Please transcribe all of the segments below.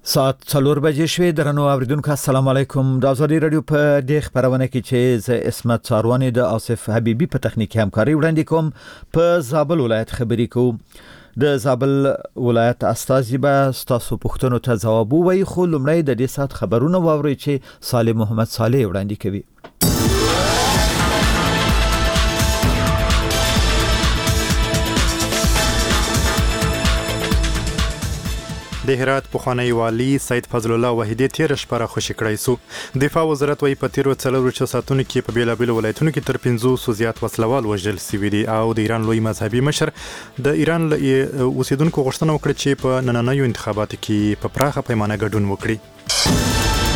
ساعت 4 بجې شوې. درنو اوریدونکو السلام علیکم. د ازادي رادیو په دې خبرونه کې چې ز اسمت څاروانی د آصف حبیبی په تخنیکی همکاري وړاندې کوم. په زابل ولایت خبرې کوم. د زابل ولایت استازي به تاسو پوښتنو ته ځواب وایي، خو لومړی د دې سات خبرونه واورئ چې صالح محمد صالح وړاندې کوي. د هرات پخوانی والی سید فضل الله وحیدی تیر شپه خوشی کړی سو. دفاع وزارت وايي په تیرو 4 ساعتونو کې په بیلابیلو ولایتونو کې تر 500 زیات وسلوال وژل شوي دي او د ایران لوی مذهبي مشر د ایران اوسیدونکو غوښتنه وکړه چې په نننیو انتخاباتو کې په پراخه پیمانه ګډون وکړي.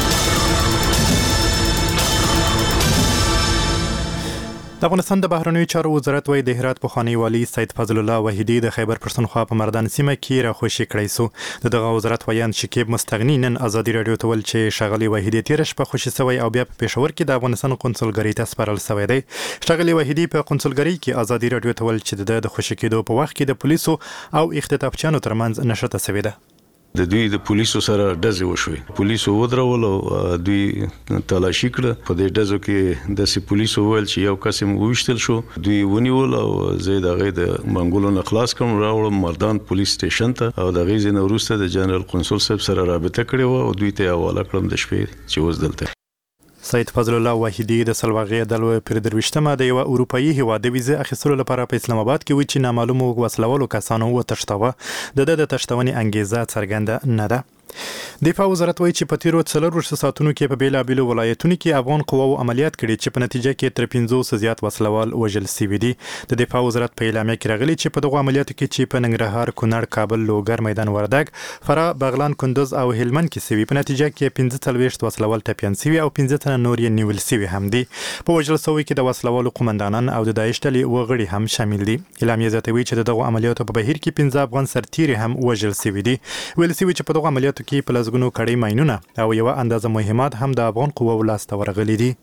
د افغانستان د بهرنیو چارو وزارت وايي د هرات پخوانی والی سید فضل الله وحیدی د خیبر پښتونخوا په مردان سیمه کې راخوشي کړی سو. دغه وزارت وایي شکیب مستغنی نن ازادي رادیو ته ول چې شغلی وحیدی تیر شپه خوشي سوی او بیا په پېښور کې د افغانستان قونسلګری ته سپارل سوی دی. شغلی وحیدی په قونسلګری کې ازادي رادیو ته ول چې د خوشي کېدو په وخت کې د پولیسو او اختطافچیانو ترمنځ نشته سوی ده. د دوی د پولیسو سره ډزې وشوې، پولیسو ودرول او دوی تلاشي کړه. په دې ډزو کې د سي پولیسو ویل چې یو قسم وشتل شو، دوی ونیول او زه دغه د منګولو نه خلاص کوم راوړم مردان پولیس سټیشن ته او دغه ځین وروسته د جنرال قونسل صاحب سره رابطه کړې و او دوی ته حواله کړم د شپې چې اوس دلته. سید فضل الله وحیدی د سلواغې دلو پر درويشتمه د یو اروپאי هیواد د ویزه اخیستلو لپاره په اسلام آباد کې و چې نامعلومو وسلوالو کسانو وتښتاوه. د تښتونې انګیزه څرګنده نه ده. دفاع وزارت وايي چې په تیرو 4 ساعتونو کې په بیلابیلو ولایتونو کې افغان قواو عملیات کړي چې په نتیجه کې تر 500 زیات وسلوال وژل شوي دي. د دفاع وزارت په اعلامیه کې راغلي چې په دغه عملیاتو کې چې په ننګرهار، کونړ، کابل، لوګر، میدان وردګ، فراه، بغلان، کندوز او هلمند کې شوي، په نتیجه کې 45 وسلوال ټپیان شوي او 15 تنه نور یې نیول شوي هم دي. په وژل شوي کې د وسلوالو قومندانان او د داعش ډلې وغړي هم شامل دي. اعلامیه زیاتوي چې دغه عملیاتو په بهیر کې 15 افغان سرتیري هم وژل شوي دي. ویل شوي چې په دغه عملیاتو کې په لږ کړي ماینونه او یو اندازه مهمات هم د افغان قواو لاسته ورغلي دي.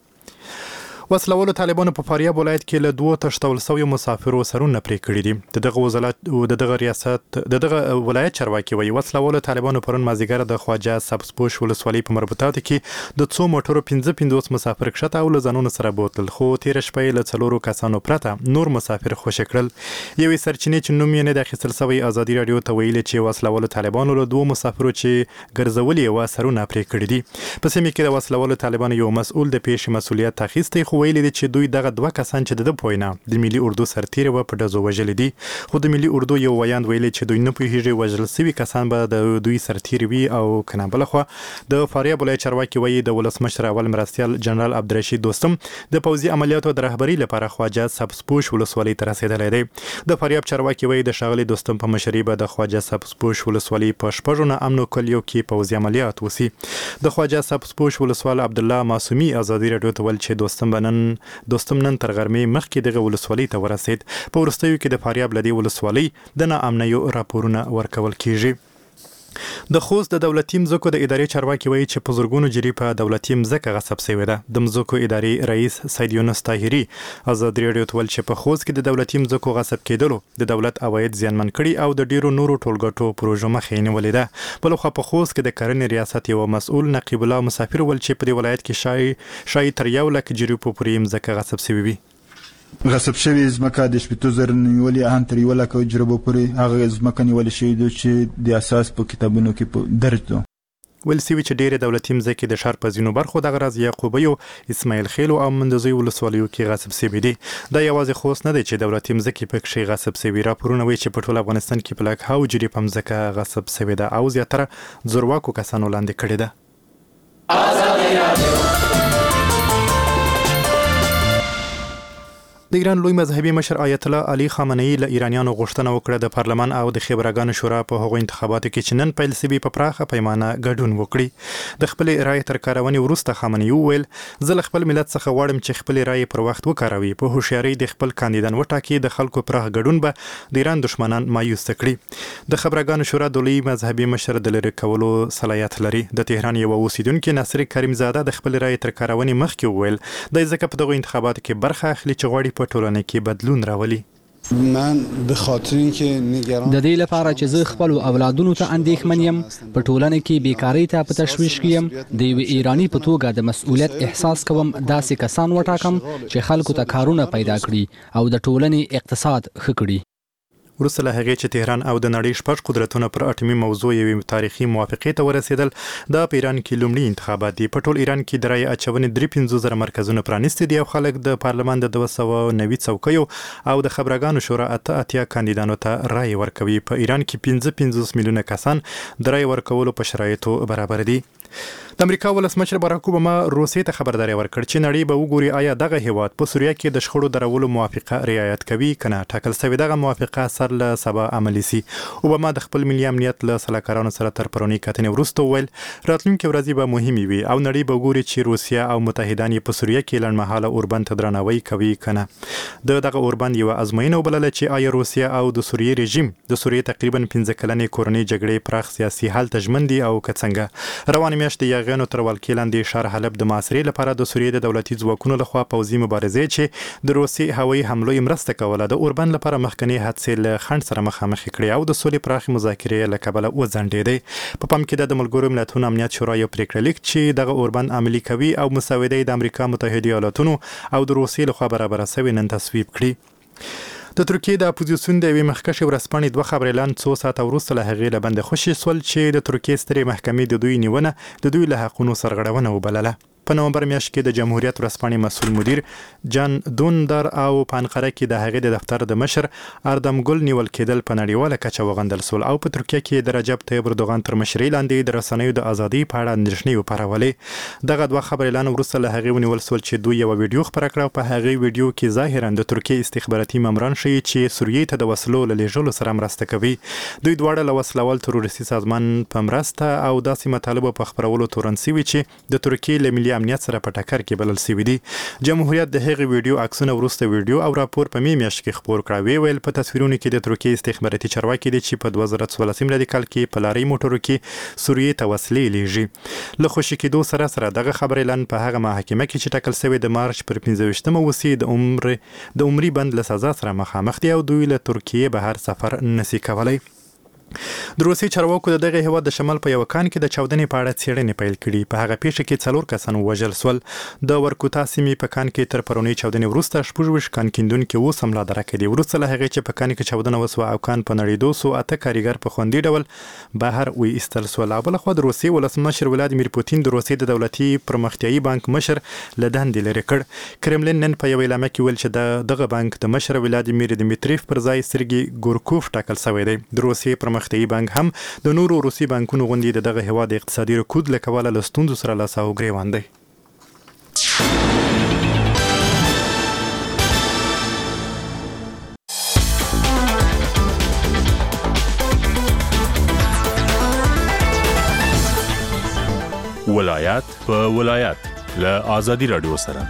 وسلوالو طالبانو په فاریاب ولایت کې له 2 تښتول شویو مسافرو سرونه پرې کړي دي. دغه ریاست دغه ولایت چارواکي وایي وسلوالو طالبانو پرون مازیګر د خواجه سبزپوش ولسوالۍ په مربوطاتو کې د 2 موټرو 15 مسافر کښته او له ځانونو سره بوتل، خو تیر شپه له 4 کسانو پرته نور مسافر خوشي کړل. یوې سرچینې چې نوم یې نه د اخیستل شوی ازادي رادیو ته ویلي چې وسلوالو طالبانو له 2 مسافرو چې ګرځولي و سرونه پرې کړي دي. په سیمه کې د وسلوالو طالبانو یو مسؤل د پیښې مسؤلیت اخیستی، خو ویلي دي چې دوی دغه 2 کسان چې د پوینه د ملي اردو سرتیري و په ډزو وژل دي. خو د ملي اردو یو ویاند ویلي چې دوی نه پوهیږي وژل شوي کسان به د دوی سرتیري وي او کنه بل خو د فاریاب ولایت چارواکي وایي د ولسمشر اول مرستیال جنرال عبدالرشید دوستم د پوځي عملیاتو د رهبری لپاره خواجه سبزپوش ولسوالۍ ته رسیدلی دی. د فاریاب چارواکي وایي د ښاغلي دوستم په مشرۍ به د خواجه سبزپوش ولسوالۍ په شپږو نه امنو کلیو کې پوځي عملیات وسی. د خواجه سبزپوش ولسوال عبدالله معصومي ازادي رادیو ته ول چې دوستم نن تر غرمې مخکې دغه ولسوالۍ ته ورسید. په وروستیو کې د فاریاب لدی ولسوالۍ د ناامنیو راپورونه ورکول کیږي. د خوست د دولتي مځکو د ادارې چارواکي وایي چې په زرګونو جری په دولتي مځکه غصب شوې ده. د مځکو ادارې رئیس سید یونس طاهري ازادي رادیو ته ویل چې په خوست کې د دولتي مځکو غصب کېدلو د دولت عواید زیانمن کړي او د ډیرو نورو ټولګټو پروژو مخې نیولې ده. بل خو په خوست کې د کرنې ریاست یو مسؤل نقیب الله مسافر ول چې په دې ولایت کې شاید تر 1 لک جری په پورې مځکه غصب شوې وي. غصب شوی ځمکه د 80,000 نیولې ان تر 1 لک جربو پورې هغه ځمکه نیول شوې ده چې د اساس په کتابونو کې درج ده. ویل شوي چې ډېرې دولتي مځکې د ښار په ځینو برخو دغه راز یعقوبیو، اسماعیل خیل او مندوزي ولسوالیو کې غصب شوي دي. دا یوازې خوست نه دی چې دولتي مځکې پکې غصب شوي. راپورونه وایي چې په ټول افغانستان کې په لک هاو جري په مځکه غصب شوې ده او زیاتره زورواکو کسانو لاندې کړې ده. د ایران لوی مذهبي مشر آیت الله علي خامنه‌ای له ایرانیانو غوښتنه وکړه د پارلمان او د خبرګانو شورا په هغو انتخاباتو کې چې نن پیل شوي په پراخه پیمانه ګډون وکړي. د خپل رایې تر کارونې وروسته خامنه‌ای وویل زه له خپل ملت څخه غواړم چې خپل رایې پر وخت وکاروي، په هوښیارۍ د خپل کاندیدان وټاکي، د خلکو پراخ ګډون به د ایران دشمنان مایوس کړي. د خبرګانو شورا د لوی مذهبي مشر د لرې کولو صلاحیت لري. د تهران یو اوسیدونکي ناصر کریم زاده د خپل رایې تر کارونې مخکې وویل د ځکه په دغه انتخاباتو کې برخه اخلي چې غواړي په ټولنه کې بدلون راولي. من به خاطر اینکه نگران د دې لپاره چې زه خپل اولادونو ته اندېښمن یم، په ټولنه کې بیکاری ته په تشویش کې یم، د یو ایرانی په توګه د مسؤلیت احساس کوم داسې کسان وټاکم چې خلکو ته کارونه پیدا کړي او د ټولنې اقتصاد ښه کړي. وروسته له هغې چې تهران او د نړۍ شپږ قدرتونه پر اټومي موضوع یوې تاریخي موافقې ته ورسېدل، دا په ایران کې لومړي انتخابات دي. په ټول ایران کې د رایې اچونې 53,000 مرکزونه پرانیستي دي او خلک د پارلمان د 290 څوکیو او د خبرګانو شورا 88 کاندیدانو ته رایې ورکوي. په ایران کې 55 میلیونه کسان د رایې ورکولو په شرایطو برابر دي. د امریکا ولسمشر باراک اوباما روسیې ته خبرداری ورکړ چې نړۍ به وګوري آیا دغه هیواد په سوریه کې د شخړو درولو موافقه رعایت کوي کنه. ټاکل شوې دغه موافقه سر له سبا عملي سي. اوباما د خپل ملي امنیت له سلاکارانو سره تر پرونی کتنې وروسته وویل راتلونکي ورځې به مهمې وي او نړۍ به وګوري چې روسیه او متحدان یې په سوریه کې لنډمهاله اوربند ته درناوی کوي کنه. دغه اوربند یو ازموینه وبلله چې آیا روسیه او د سوریې رژیم د سوریې تقریبا 15 کلنې کورنۍ جګړې پراخ سیاسي حل ته ژمن دي او کڅنګه. روانه میاشت یغانو تر ولکې لاندې شهر حلب د محاصرې لپاره د سوریې د دولتي ځواکونو لخوا پوځي مبارزې چې د روسي هوایي حملو مرسته کوله د اوربند لپاره مخکنی حادثې له خنډ سره مخامخ کړي او د سولې پراخ مذاکرې له کبله وځنډېدې. په پام کې د ملګرو ملتونو امنیت شورا یو پریکړه لیک چې دغه اوربند عملي کوي او مسودې د امریکا متحده ایالاتونو او د روسي لخوا برابر شوی نن تصویب کړي. د ترکیې د اپوزیسیون د یوې مخکښې ورځپاڼې 2 خبري اعلان څو ساعته وروسته له هغې له بند خوشي سول چې د ترکیې سترې محکمې د دوی نیونه د دوی له حقونو سرغړونه وبلله. په نومبر میاشت کې د جمهوریت ورځپاڼې مسؤل مدیر جان دوندر او په انقره کې د هغې د دفتر د مشر اردم ګل نیول کېدل په نړیواله کچه وغندل سول او په ترکیه کې د رجب طیب اردوغان تر مشرۍ لاندې د رسنیو د ازادۍ په اړه اندېښنې وپارولې. دغه 2 خبري اعلان وروسته له هغې ونیول سول چې دوی یو ویډیو خپره کړه. په هغې ویډیو کې ظاهرا د ترکیې استخباراتي ماموران ښیي چې سوریې ته د وسلو له لېږلو سره مرسته کوي. دوی دواړه له وسلوال تروریستي سازمان په مرسته او داسې مطالبه په خپرولو تورن شوي چې د ترکیې له ملي امنیت سره په ټکر کې بلل شوي دي. جمهوریت د هغې ویډیو عکسونه وروسته ویډیو او راپور په میاشت کې خپور کړ. ویل په تصویرونو کې د ترکیې استخباراتي چارواکي دي چې په 2014 میلادي کال کې په لارۍ موټرو کې سوریې ته وسلې لیږي. له خوشي کېدو سره دغه خبر اعلان په هغه محکمه کې چې ټاکل شوی د مارچ پر 15مه وسې د عمري بند له سزا سره مخامخ دي او دوی له ترکیې بهر سفر نشي کولای. د روسي چارواکو دغه هیواد د شمال په یو کان کې د چاودنې په اړه څېړنې پیل کړي. په هغه پیښه کې 4 کسان وژل سول. د ورکوتا سیمې په کان کې تر پرونی چاودنې وروسته 16 کان کیندونکو اوس هم لا درکې دي. وروسته له هغه چې په کان کې چاودنه وسوه او کان په نړیدو سو اته کاریګر په خوندي ډول بهر وې ایستل سول. بل خو د روسي ولسمشر ولادیمیر پوتین د روسي د دولتي پرمختیایي بانک مشر له دندې لرې کړ. کرملین نن په یو اعلامیه کې ویل چې دغه بانک د مشر ولادیمیر دمیتریف پر ځای سرګي ګورکوف ټاکل شوی دی. د روسي پرمختیایي بانک هم د نورو روسي بانکونو غوندې دغه هیواد اقتصادي رکود له کبله له ستونزو سره لاس او ګریوان دی. ولایت په ولایت له آزادي رادیو سره.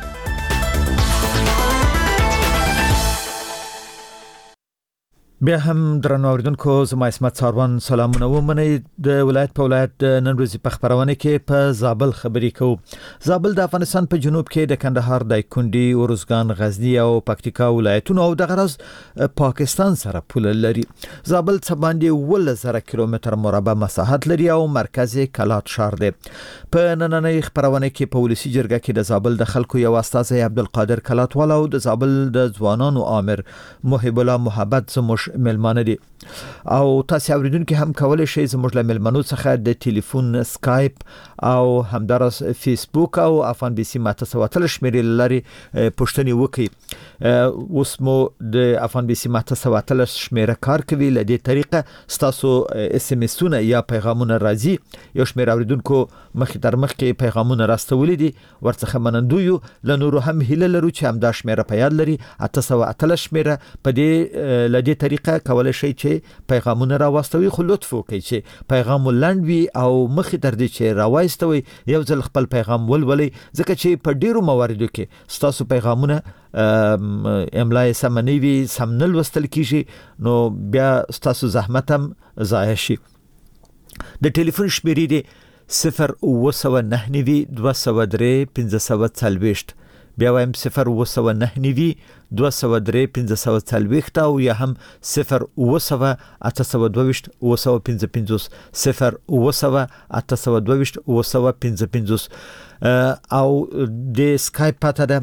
بیا هم درنو اوریدونکو زما اسمت ساروان سلامونه ومنئ. د ولایت په ولایت نن ورځې په خبرونه کې په زابل خبرې کوو. زابل د افغانستان په جنوب کې د کندهار، دایکنډي، اروزګان، غزنی او پکتیکا ولایتونو او د غرض پاکستان سره پوله لري. زابل څه باندې 1,000 کیلومتر مربع مساحت لري او مرکز کلات شهر دی. په نننۍ خبرونه کې په ولسی جرګه کې د زابل د خلکو یو استازی عبدالقادر کلاتوالا او د زابل د ځوانانو امر محب الله محبت زموږ ملمانه دي او تاسو اوریدونکو هم کولای شئ زموږ له ملمنو څخه د ټلیفون، سکایپ او همدارس فیسبوک او افغان بي سي ماته سواتل شمیرې لري پښتني وکي. اوس مو د افغان بي سي ماته سواتل شمیره کار کوي. له دې طریقه تاسو اس ام اسونه یا پیغامونه راځي. یو شمیر اوریدونکو مخې تر مخکې پیغامونه راستولې دي، ورڅخه منندوی یو. له نورو هم هیله لرو چې هم دا شمیره په یاد لري. 808 شمیره په دې له دې طریقه کولای شئ چې پیغامونه راوستوي. خو لطف وکړئ چې پیغام لاند وي او مخې تر دې چې راوستوي یو ځل خپل پیغام ولولئ، ځکه چې په ډیرو مواردو کې تاسو پیغامونه املای سم نه وي، سم نه لوستل کیږي، نو بیا تاسو زحمت هم ضایع شي. د ټلیفون شمیرې دی 0 9 203 1540. بیا وایم 009 203 1540 او یا هم 0 822 955 0 822 او د اسکایپ پته ده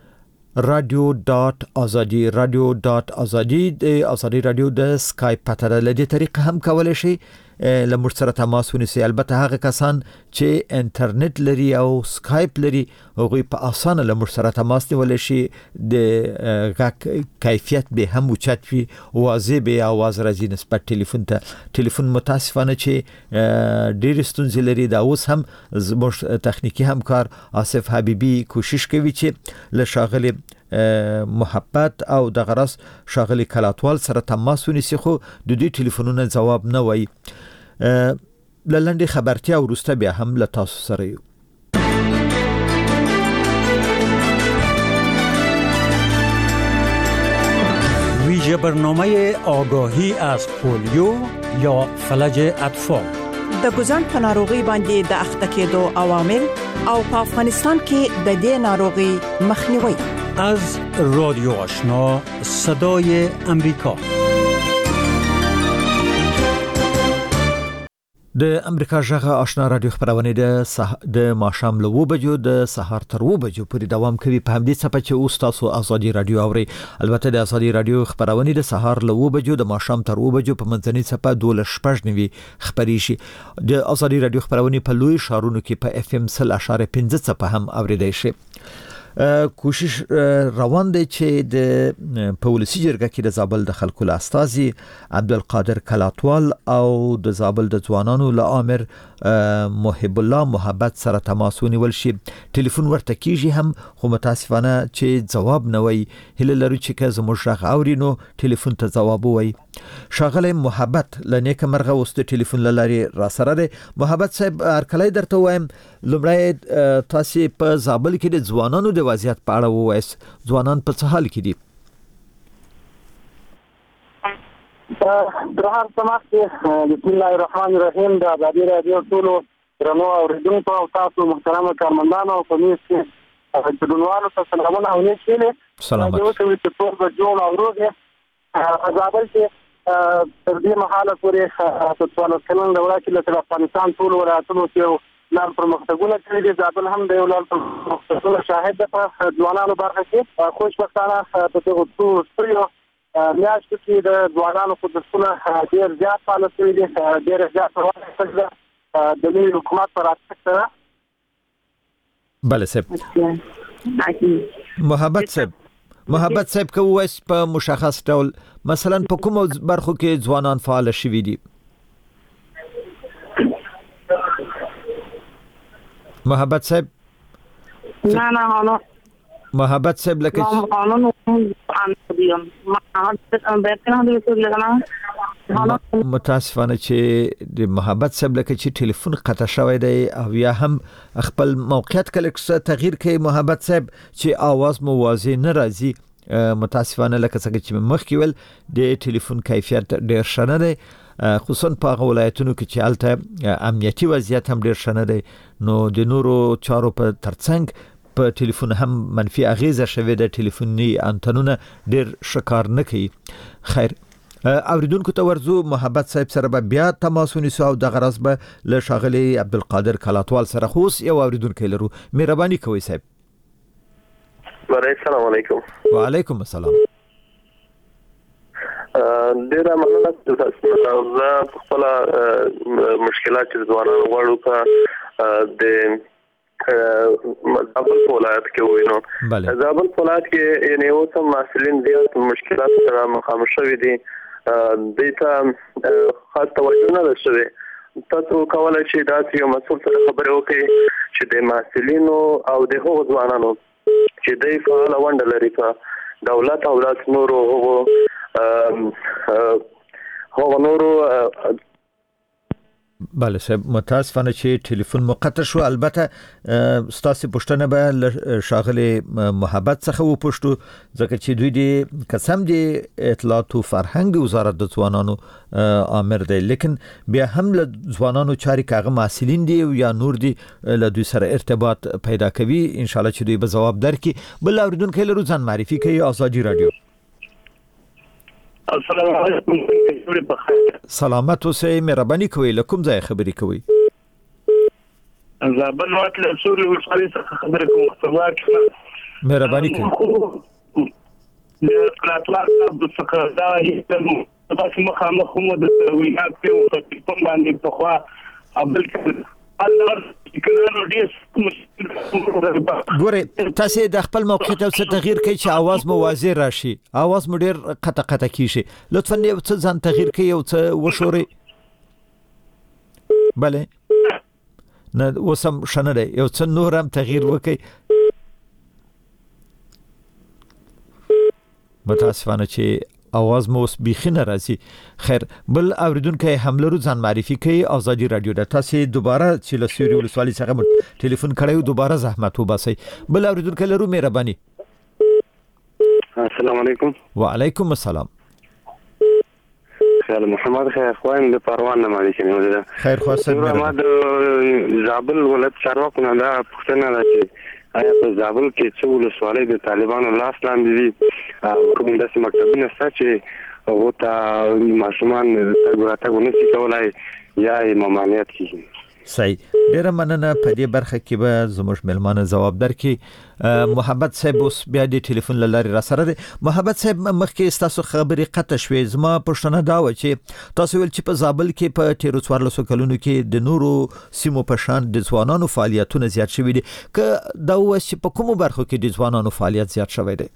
radio.azadi radio.azadi د ازادي رادیو د اسکایپ پته ده. لدې طریقه هم کولای شي لمر سره تماس ونیسي. البته هغه کسان چې انټرنیټ لري او اسکایپ لري هغه په اسانه لمر سره تماس نیول شي. د غږ کیفیت به هم اوچت وي، واضح به आवाज راځي نسبت ټلیفون متاسفانه چې ډېر ستونزې لري. دا اوس هم زموږ تخنیکی همکار آصف حبیبی کوشش کوي چې له شاغلي محبت او د غرس شاغلي کلاتوال سره تماس ونیسي، خو د دې ټلیفونونو جواب نه وایي. لنډه خبرتیا ورسته بیا هم له تاسو سره یو. ویژه برنامه آگاهی از پولیو یا فلج اطفال د ګوزن په ناروغي باندې د اخته کېدو عوامل او په افغانستان کې د دې ناروغي مخنیوي. از رادیو آشنا صدای امریکا. د امریکا ژغه آشنا رادیو خبرونه د ماښام له 2 بجو د سهار تر 2 بجو پورې دوام کوي. په همدې صفحه چې اوس تاسو ازادي رادیو اوري. البته د ازادي رادیو خبرونه د سهار له 2 بجو د ماښام تر 2 بجو په منځنۍ صفحه 12:15 خبري شي. د ازادي رادیو خبرونه په لوی شارونو کې په FM 0.5 صفحه هم اوریدای شي. کوشش روان دی چې د پولیسي جرګه کې د زابل د خلکو له استازي عبدالقادر کلاتوال او د زابل د ځوانانو له امر محب الله محبت سره تماس ونیول شي. ټلیفون ورته کیږي هم، خو متاسفانه چې جواب نه وایي. هله لرو چې که زموږ غږ اورینو ټلیفون ته جواب وایي. شاغله محبت لنیک مرغه وست ټلیفون لاري را سره ده. محبت صاحب ارکلای درته وایم، لمړی تاسو په زابل کې د ځوانانو د وضعیت په اړه ووایئ. ځوانان په څه حال کې دي؟ درهار سماخ بسم الله الرحمن الرحیم. د ازادي رادیو ټولو درنو اوریدونکو او تاسو محترم کارمندانو او پولیس ټولوالو ته سلامونه او نیکه. سلامات. یو څه چې ټول به جوړ او روغ زابل کې تر دې مهاله پورې تاسو کلن د وړاندې له افغانستان ټول ولایتونو کې لار پرمختګونه کړي دي. زابل هم د یو لار پرمختګونو شاهد ده په ځوانانو برخه کې. خوشبختانه په دغه ټولو میاشتو کې د ځوانانو قدرتونه ډېر زیات فعال شوي دي، ډېر زیات روانه ده د نوي حکومت پر اساس سره. بله صاحب. محبت صاحب کوي په مشخص ډول مثلا په کوم برخو کې ځوانان فعال شوي دي؟ محبت صاحب نه محبت صاحب لکه متاسفانه چې د محبت صاحب لکه چې ټلیفون قطع شوی دی او یا هم خپل موقعیت کله تغییر کوي محبت صاحب چې आवाज مو واضح نه راځي. متاسفانه لکه څنګه چې مخکې ول د ټلیفون کیفیت ډیر ښه نه دی، خصوصا په هغه ولایتونو کې چې هلته امنیتي وضعیت هم ډیر ښه نه دی. نو د نورو چارو په ترڅنګ په ټلیفون هم منفي اغیزه شوی د ټلیفوني انټنونه ډیر شکار نه کوي. خیر اوریدونکو ته ورزو محبت صاحب سره بیا تماس ونیسو او د غرض به له شاغلي عبدالقادر کلاتوال سره خوس یو اوریدونکو لرو. مهرباني کوئ صاحب. السلام علیکم. وعلیکم السلام. ډیر مننه تاسو ته. خپل مشکلات چې ځوانانو غواړو کا د زابل ولایت کې وینو. زابل ولایت کې یعنی اوس هم مسلین زیات مشکلات سره مخامخ شوي دي. دیتا خاص توجه نه شوي. تاسو کولای شئ دا یو مسؤل سره خبرې وکړئ چې د مسلینو او د هغو ځوانانو چې د فعال ونډه لري په دولت او نورو هغو نورو بله صاحب متاسفانه چې ټلیفون مقطع شو. البته ستاسو پښتنه به شاغله محبت څخه و پښتو ځکه چې دوی د قسم د اطلاعات او فرهنګ وزارت د ځوانانو امر دی، لیکن بیا هم له ځوانانو چاري کاغه مسؤلین دي یا نور دي له دوی سره ارتباط پیدا کوي. ان شاء الله چې دوی به جواب درکړي. بل اوریدونکو له روزان معرفي کوي آزادي رادیو. السلام علیکم. سلامت اوسئ، مهرباني کوئ. لکم ځای خبرې کوئ؟ زابل وخت له سوري ولسوالۍ څخه خبرې کوم. خبرواک مهرباني کوئ. د اطلاق څخه دا هیڅ تاسو مخامخ هم د وینا په کوم باندې په خوا ابل ګوره تاسو د خپل موقعیت او څه تغییر کوي چې आवाज مو واضح راشي. आवाज مو ډیر قطع قطع کیږي. لطفا یو څه ځان تغییر کوي او څه وشوري. بله نه وسم شنه دی، یو څه نور هم تغییر وکي. متاسفانه چې आवाज مو اوس بيخي نه راځي. خیر بل اوریدونکو هم لرو ځان معرفي کوي. آزادي رادیو د تاسو دوباره چې له سوري ولسوالۍ څخه ټلیفون کړیو دوباره زحمت وباسئ. بل اوریدونکو لرو مهرباني. السلام علیکم. وعلیکم السلام. خیر محمد خیر خوان د پروان نه مالي شنو. خیر خاصه محمد زابل ولایت چارواکو نه دا پښتنه ده چې آیا په زابل کې څو ولسوالۍ د طالبانو لاس لاندې دي او کوم داسې مکتبونه شته چې هغه ته ماشومان تګ ونشي کولای یا ممانعت کیږي؟ صحیح. ډیره مننه. په دې برخه کې به زموږ ملمانه جواب درکړي. محبت صاحب اوس بیا د ټلیفون لاري را سره دی. محبت صاحب مخکې تاسو خبرې قطع شوې. زما پښتنه دا و چې تاسو ول چې په زابل کې په 13 کلونو کې د نورو سیمو په شان د ځوانانو فعالیتونه زیات شوي دي. که دا و چې په کومو برخو کې د ځوانانو فعالیت زیات شوی دی؟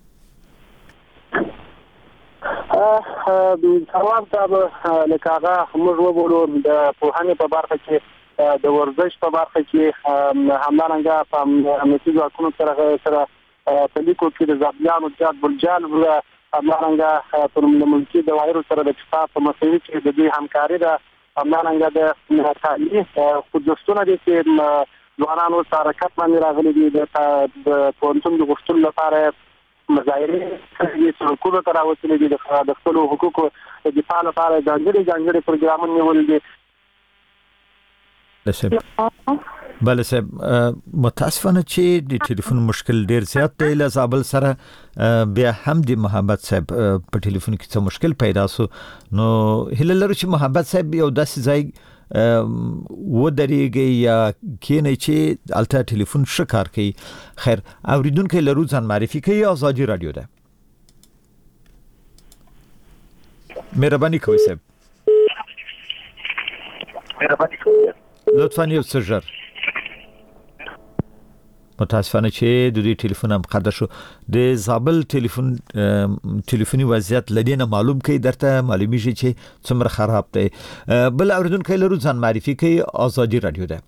ثواب دا لکه هغه موږ وګورو د پوهنې په برخه کې د ورزش په برخه کې همدارنګه په امنیتي ځواکونو سره په لیکو کې د زابلیانو جاد بلجال همدارنګه په ملکي دوایرو سره د کتاب په مسایلو کې د دوی همکاري ده. همدارنګه د تعلیمي خوځښتونه دي چې ځوانانو سره حرکت باندې راغلي دي. د پوهنتون د غوښتلو لپاره مظاهرې کوي چې حکومت راوستلې دي د خپل حقوقو د دفاع لپاره ځانګړي پروګرامونه نیولې دي. بله صاحب متاسفانه چې د ټلیفون مشکل ډیر زیات دی له زابل سره. بیا هم د محبت صاحب په ټلیفون کې څه مشکل پیدا سو. نو هله لرو چې محبت صاحب یو داسې ځای و درېږي یا کینې چې الته ټلیفون شکار کوي. خیر اوریدونکو لرو ځان معرفي کوي. آزادي رادیو ده. مهرباني کوئ صاحب. مهرباني کوئ. لطفاً یو څه ژر. متاسفانه چې د دې ټلیفون هم قطع شو. د زابل ټلیفوني وضعیت لدینه معلوم کوي درته معلومیږي چې څومره خراب دی. بل اوریدونکو لرو ځان معرفي کوي. آزادي رادیو ده.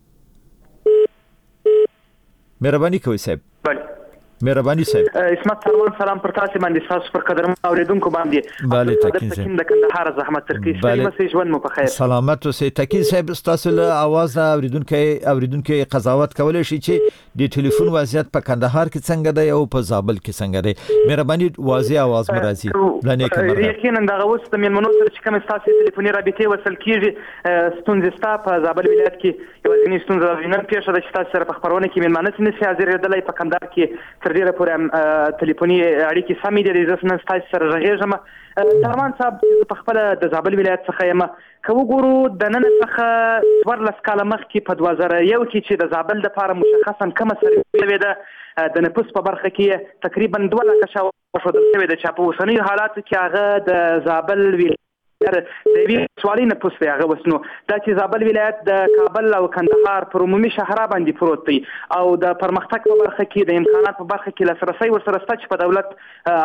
مهرباني کوئ صاحب. مهرباني صاحب. اسمت سروان سلام پر تاسو باندې تاسو پر قدرمن اوریدونکو باندې. bale تکین صاحب د کندهار زحمت ترکی سلام مسیج ون مو په خیر. سلامت اوسئ. تکین صاحب تاسو له आवाज اوریدونکو قضاوت کولای شي چې د ټلیفون وضعیت په کندهار کې څنګه دی او په زابل کې څنګه دی. مهرباني واضح आवाज مرাজি. لنه کوم یقینا دا اوس د منمنو سره چې کوم تاسو ټلیفوني رابطه وصل کیږي ستونزې ستا په زابل ولایت کې یو ځینې ستونزې نن پیښه ده چې تاسو سره په خبرونه کې منمنه نشي حاضر دلای په کندهار کې تر ډیره پورې ټلیفوني اړیکې سمې دي. د ځنه تاسو سره غږیږم. درمان صاحب په خپل د زابل ولایت څخه یم. که وګورو د نن څخه 14 کاله مخکې په 2001 کې چې د زابل د لپاره مشخصا کومه سروې ده د نفوس په برخه کې تقریبا 2 لک شاو شو د سوي د چاپو اوسنی حالات کې هغه د زابل ولایت د وی سوالي نفوس دی هغه وسنو دا چې زابل ولایت د کابل او کندهار پر عمومي شهرا باندې پروت دی او د پرمختګ په برخه کې د امکانات په برخه کې لاسرسي ورسره ست چې په دولت هغه کم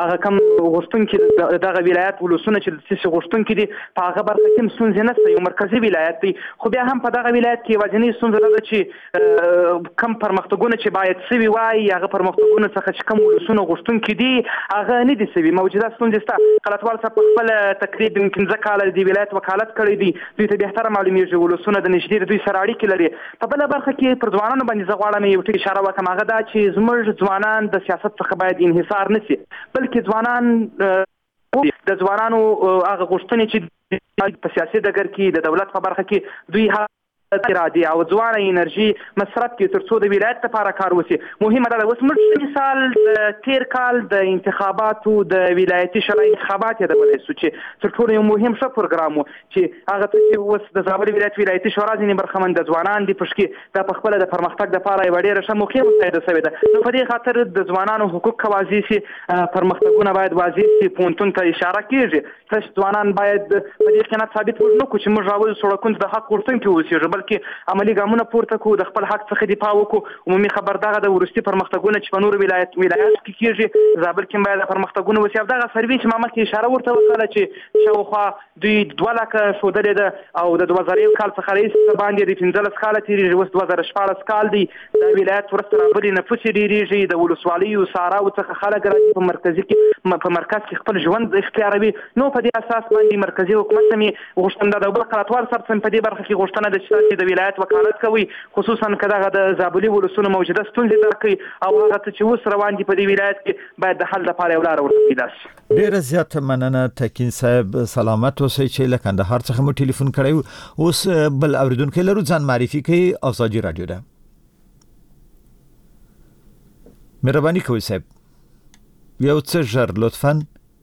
غوښتونکي دغه ولایت ولسونه چې د سیاسي غوښتونکي دي په هغه برخه کې هم ستونزې نشته، یو مرکزي ولایت دی. خو بیا هم په دغه ولایت کې یوازینۍ ستونزه دا ده چې کم پرمختګونه چې باید سوي وای هغه پرمختګونه څخه چې کم ولسونه غوښتونکي دي هغه نه دي سوي. موجوده ستونزې شته. قلاتوال صاحب په خپل تقریر د 15 کاله د ولایت وکالت کړی دی، دوی ته بهتره معلومیږي ولسونه د نږدې دوی سره اړیکې لري. په بله برخه کې پر ځوانانو باندې زه غواړم یو ټکی اشاره وکړم، هغه دا چې زموږ ځوانان د سیاست څخه باید انحصار نه شي، بلکې ځوانان د ځوانانو هغه غوښتنې چې په سیاسي ډګر کې د دولت په برخه کې دوی ارادي او ځوانه انرژي مصرف کې تر څو د ولایت لپاره کار وشي. مهمه ده اوس موږ مثال د تیر کال د انتخاباتو د ولایتي شورا انتخابات یادولی شو چې تر ټولو یو مهم ښه پروګرام و چې هغه ته چې اوس د زابل ولایت ولایتي شورا ځینې برخمن د ځوانان دي پشکې دا په خپله د پرمختګ لپاره یوه ډېره ښه موقع مساعده شوې ده. نو په دې خاطر د ځوانانو حقوق که واضح شي، پرمختګونه باید واضح شي، پوهنتون ته اشاره کېږي. تش ځوانان باید په دې قناعت ثابت ونه کړو چې موږ راولو سړکونو د حق غوښتونکي اوسېږو، بلکې عملي ګامونه پورته کړو، د خپل حق څخه دفاع وکړو. عمومي خبر دغه د وروستي پرمختګونه چې په نورو ولایتو کې کېږي زابل کې باید پرمختګونه وشي. او دغه سروې چې ما مخکې اشاره ورته وکړه چې شاوخوا دوی 2 لکه ښودلې ده او د 2001 کال څخه راهیسې باندې د 15 کاله تېرېږي، اوس 2014 کال دی. د ولایت وروسته رابلې نفوس یې ډېرېږي، د ولسوالیو ساراو څخه خلک راځي په مرکز کې خپل ژوند اختیاروي. نو په دې اساس باندې مرکزي حکومت ته مې غوښتنه ده او بل قلاتوال صاحب ته په دې برخه کې غوښتنه ده چې د ولایت وکالت کوي، خصوصا که دغه د زابلي ولسونو موجوده ستونزې درک کړي او هغه څه چې اوس روان دي په دې ولایت کې باید د حل لپاره یو لاره ورته پیدا شي. ډېره زیاته مننه تکین صاحب، سلامت اوسئ چې له کندهار څخه مو ټلیفون کړی. اوس بل اوریدونکی لرو، ځان معرفي کوي. آزادي رادیو ده، مهرباني کوئ صاحب یو څه ژر لطفا.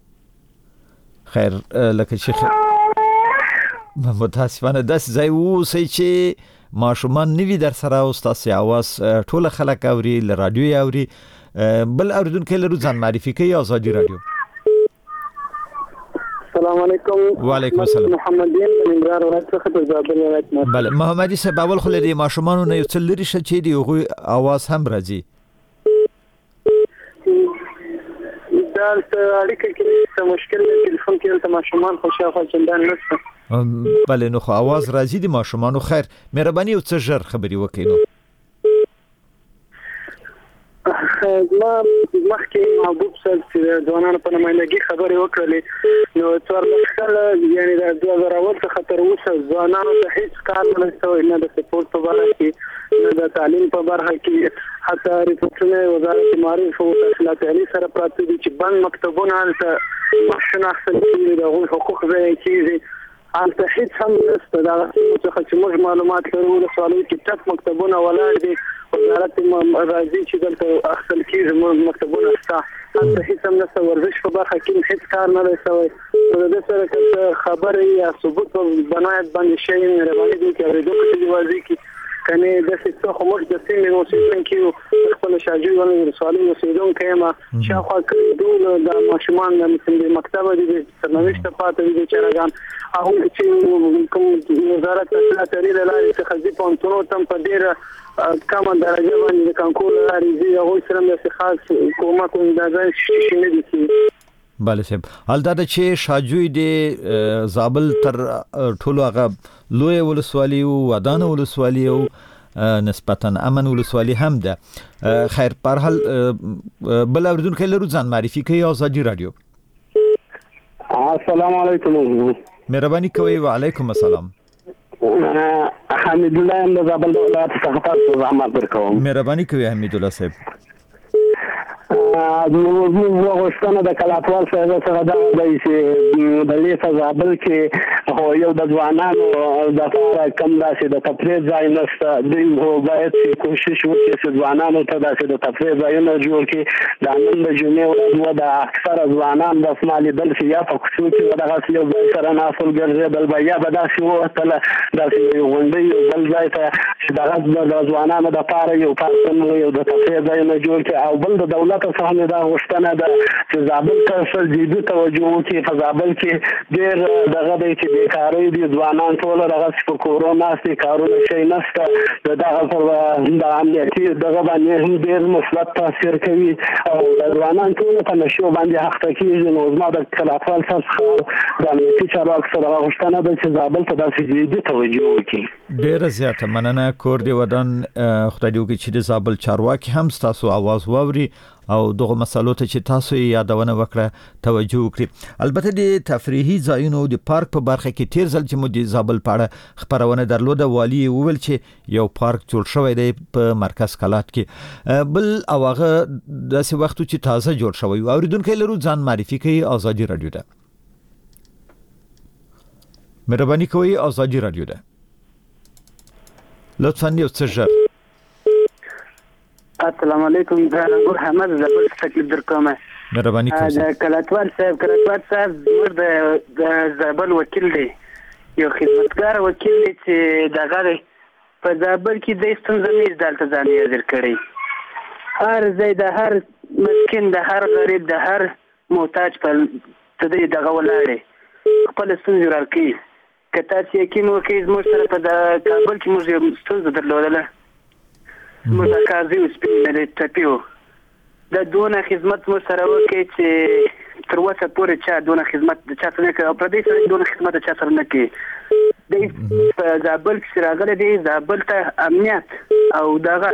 خیر لکه چې متاسفانه داسې ځای اوسئ چې ماشومان نوي در سره او ستاسې اواز ټول خلک اوري، له رادیو یې اوري. بل اوریدونکی لرو، ځان معرفي کوي. آزادي رادیو. السلام علیکم. وعلیکم السلام. محمدین ننګرهار ولایت څخه د زابل ولایت. بله محمدي صاحب، اول خو له ماشومانو نه یو څه لرې شه چې د هغوی اواز هم راځي. دا اړیکه کې مشکل دی، ټلیفون کې د ماشومان خو شاوخوا چندان نشته. بله نو خو اواز راځي د ماشومانو. خیر مهرباني یو څه ژر خبرې وکړئ. نو ما مخکې محبوب صاحب چې ځوانانو په نمایندګۍ خبرې وکړلې، نو 14 کاله یعنې د 2000 څخه تر اوسه ځوانانو ته هېڅ کار نه شوی، نه د سپورټ په باره کې، نه د تعلیم په برخه کې. حتی ریپورټونه وزارت معارف او تحصیلات عالي سره پراته دي چې بند مکتبونه هلته معاشونه اخیستل کېږي، د هغوی حقوق ضایع کېږي. هلته هېڅ هم نشته. د هغه سیمو څخه چې موږ معلومات لرو ولسوالیو کې ټک مکتبونه ولاړ دي، وزارت راځي چې دلته اخیستل کېږي، موږ مکتبونه شته، هلته هېڅ هم نشته. ورزش په برخه کې هېڅ کار نه دی شوی. نو د دې سره که خبرې یا ثبوت په بنایت باندې شی مهرباني دی چې اورېدونکو ته دې واضح کړي. کنه داسې څه خو موږ د سیمې اوسېدونکي یو، خپل شاجوی ولسوالۍ اوسېدونکی یم. شاوخوا ټول د ماشومان د مکتبه دي، د سرنوشته پاتې دي بیچارهګان. هغوی چې کوم وزارت تحصیلات عالي له لارې څخه ځي پوهنتونونو ته هم په ډېره کمه درجه باندې د کانکور له لارې ځي، هغوی سره هم داسې خاص کومک او اندازه شي نه دي کېږي. بله صاحب، حال دا ده چې شاجوی د زابل تر ټولو هغه لوی ولسوالي او ودانه ولسوالي او نسبتا امن ولسوالي هم ده. خیر په هر حال بل اوریدونکی لرو، ځان معرفي کوي. آزادي رادیو. السلام علیکم. مهرباني کوئ. وعلیکم السلام. حمید الله یم د زابل ولایت څخه تاسو زحمت درکوم. مهرباني کوئ حمید الله صاحب. موږ غوښتنه د کلاتوال صاحب څخه دا دی چې د لیسه زابل کې یو د ځوانانو دپاره کم داسې د تفریح ځای نشته. دوی باید چې کوشش وکړي چې ځوانانو ته داسې د تفریح ځایونه جوړ کړي. د نن د جمعې ورځ و د اکثره ځوانان بس ما لیدل چې یا په کوڅو کې به دغسې یو ځای سره ناست ګرځېدل به، یا به داسې ووتله داسې یو غونډۍ یو بل ځای ته چې دغه د ځوانانو دپاره یو پارکن یو د تفریح ځایونه جوړ کړي. او بل د دولت څخه مې دا غوښتنه ده چې زابل ته ښه جدي توجه وکړي. په زابل کې ډېر دغه دی چې بیکاری دي ځوانان ټول دغه په کورونا سي کارونه شي نشته دغه پر د امنیتي دغه باندې هم ډېر مثبت تاثیر کوي او ځوانان ټول په نشو باندې حق کیږي نو زما د کلاتوال څخه د امنیتي چارواکو سره غوښتنه ده چې زابل ته داسې جدي توجه وکړي. ډېر زیاته مننه کور دی ودان خدای دې وکړي چې د زابل چارواکي هم تاسو आवाज واوري او دغه مسالو ته چې تاسو یادونه وکړه توجه وکړي. البته د تفریحي ځایونو د پارک په برخه کې تیر ځل چې مو د زابل پاړه خبرونه درلوده والی وویل چې یو پارک جوړ شوی دی په مرکز کلات کې بل او هغه داسې وخت چې تازه جوړ شوی او اوریدونکو لرو ځان معرفي کوي آزادي رادیو ده. مهرباني کوئ آزادی رادیو ده لطفاً یو څه ژر. السلام علیکم ګل حمد زبر تکلیف درکوم. مهرباني کوئ. کلاتوال صاحب د زابل وکیل دی یو خدمتګار وکیل دی چې دغه په زابل کې د ستونزې دلته ځان حاضر کړی هر ځای د هر مسکین د هر غریب د هر محتاج په تدې دغه ولاړې خپل ستونزې راکړي کته چې یقین وکړي زموږ سره په کابل کې موږ یو ستونزه درلودله موږ د قاضي سپین ټپیو د دونه خدمت مو سره وکړي چې تر اوسه پورې چا دونه خدمت د چا څخه کوي او پر دې سره دونه خدمت چا سره نه کوي د زابل کې راغلي دی زابل ته امنیت او دغه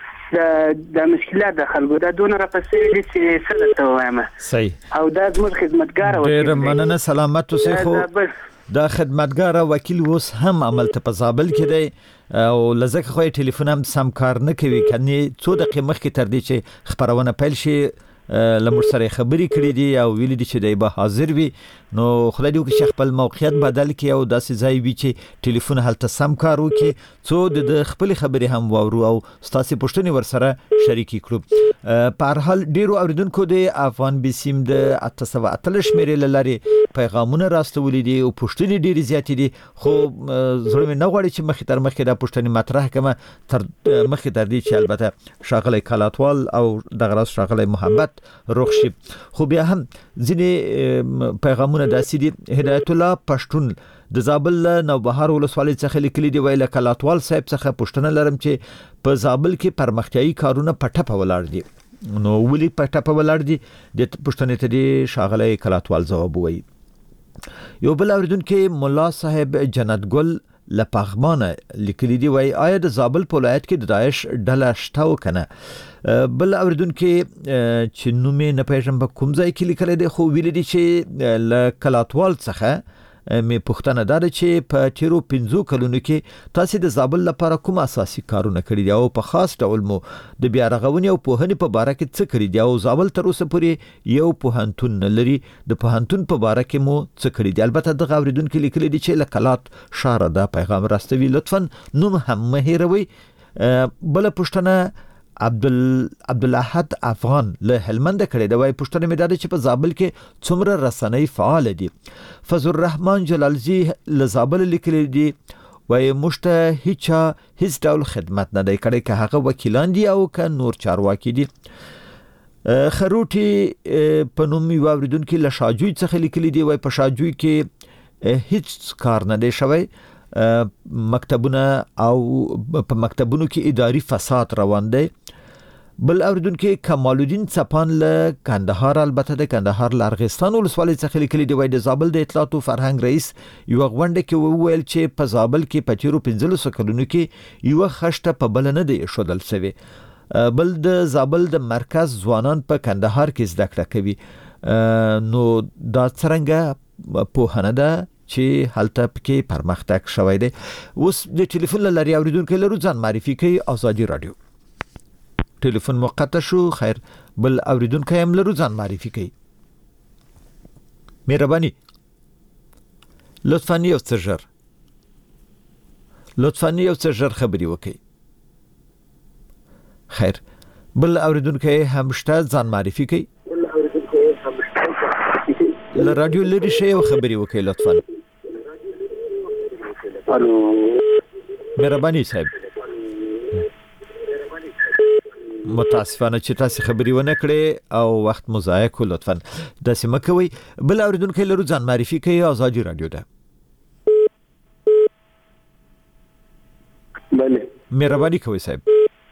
د مشکلات د خلکو د دونه راپسې دي چې څه ته وایم صحیح او دا زموږ خدمتګار وکیل ډېر مننه سلامت اوسئ خو دا خدمتګار وکیل اوس هم عمل ته په زابل کې دی او لزکه خو ټلیفون هم سم کار نه کوي کني څو دقیقې مخکې تر دې چې خبرونه پیل شي لمر سره خبري کړې دي او ویل دي چې دی به حاضر وي نو خدای دې وکړي خپل موقعیت بدل کړي او داسې ځای وي چې ټلیفون هلته سم کار وکړي څو د خپل خبري هم واورو او ستاسو پښتني ورسره شریکي کړو. په هر حال ډیرو اوریدونکو د افغان بسیم د 838 شمیرې لاري پیغامونه راستولې دي او پښتني ډیري زیات دي خو زړه مې نه غواړي چې مخې تر مخې د پښتني مطرح کما تر مخې تر دې چې البته شاغله کلاتوال او دغه راس شاغله محمد روخشي خو بیا هم ځینې پیغامونه داسې دي. هدایت الله پښتون د زابل نوبهار ولسوالۍ څخه لیکلي دی ویل کلاتوال صاحب څخه پښتنه لرم چې په زابل کې پرمختیايي کارونه پټه ولاړ دي نو ولي پټه ولاړ دي د پښتنې ته دی شاغله کلاتوال جواب وایي. یو بل اوریدونکو مولا صاحب جنت ګل لپغمانه لیکلي دی وای آیا د زابل په ولایت کې د داعش ډله شته وکنه بل اوریدونکو چې نومې نه پېژنم په کوم ځای کې لیکل دي خو ویل دي چې ل کلاتوال څخه مې پوښتنه ده چې په تیرو 15 کلونو کې تاسو د زابل لپاره کوم اساسي کارونه کړی دي او په خاص ډول مو د بیا رغونې او پوهنې په باره کې څه کړی دي او زابل تر اوسه پورې یو پوهنتون نه لري د پوهنتون په باره کې مو څه کړی دي. البته د اوریدونکو لیکلي دي چې لکلات شهر دا پیغام راستوي لطفا نوم هم مهیروي. بل پښتنه عبدالاحد افغان له هلمند کړي د وای پښتنه مداد چې په زابل کې څومره رسنۍ فعال دي. فضل الرحمن جلالزی له زابل لیکلي دي وای مشته هیڅ ډول خدمت نه دی کړی که هغه وکیلان دي او که نور چارواکي دي. خروټي په نوم یو اوریدونکو له شاجوی څخه لیکلي دي وای په شاجوی کې هیڅ کار نه دی شوی مکتبونه او په مکتبونو کې اداري فساد روان دی. بل اوریدونکو کمال الدین صپان له کندهار البته د کندهار لارغستان ولسوالۍ څخه لیکلي دی وای د زابل د اطلاعات او فرهنګ رئیس یو غونډه کې وویل چې په زابل کې په تیرو 15 کلونو کې یو خشته په بل نه دی شودل شوی. بل د زابل د مرکز ځوانان په کندهار کې زده کړه کوي نو دا څنګه په هنده چې هلته پکې پرمختګ شوی دی. اوس د ټلیفون لاري اوریدونکو لرو ځان معرفي کوي آزادي رادیو ټلیفون مقطع شو خیر بل اوریدونکو هم لرو ځان معرفي کوي مهرباني لطفاً یو څه ژر خبري وکړئ. خیر بل اوریدونکو هم شته ځان معرفي کوي له رادیو لري شي او خبري وکړئ لطفاً. الو مهرباني صاحب متاسفانه چې تاسو خبري ونه کړې او وخت مو ضایع کړ لطفاً داسې مکوئ. بل اوریدونکو لرو ځان معرفي کوي آزادي رادیو ده بله مهرباني کوئ صاحب.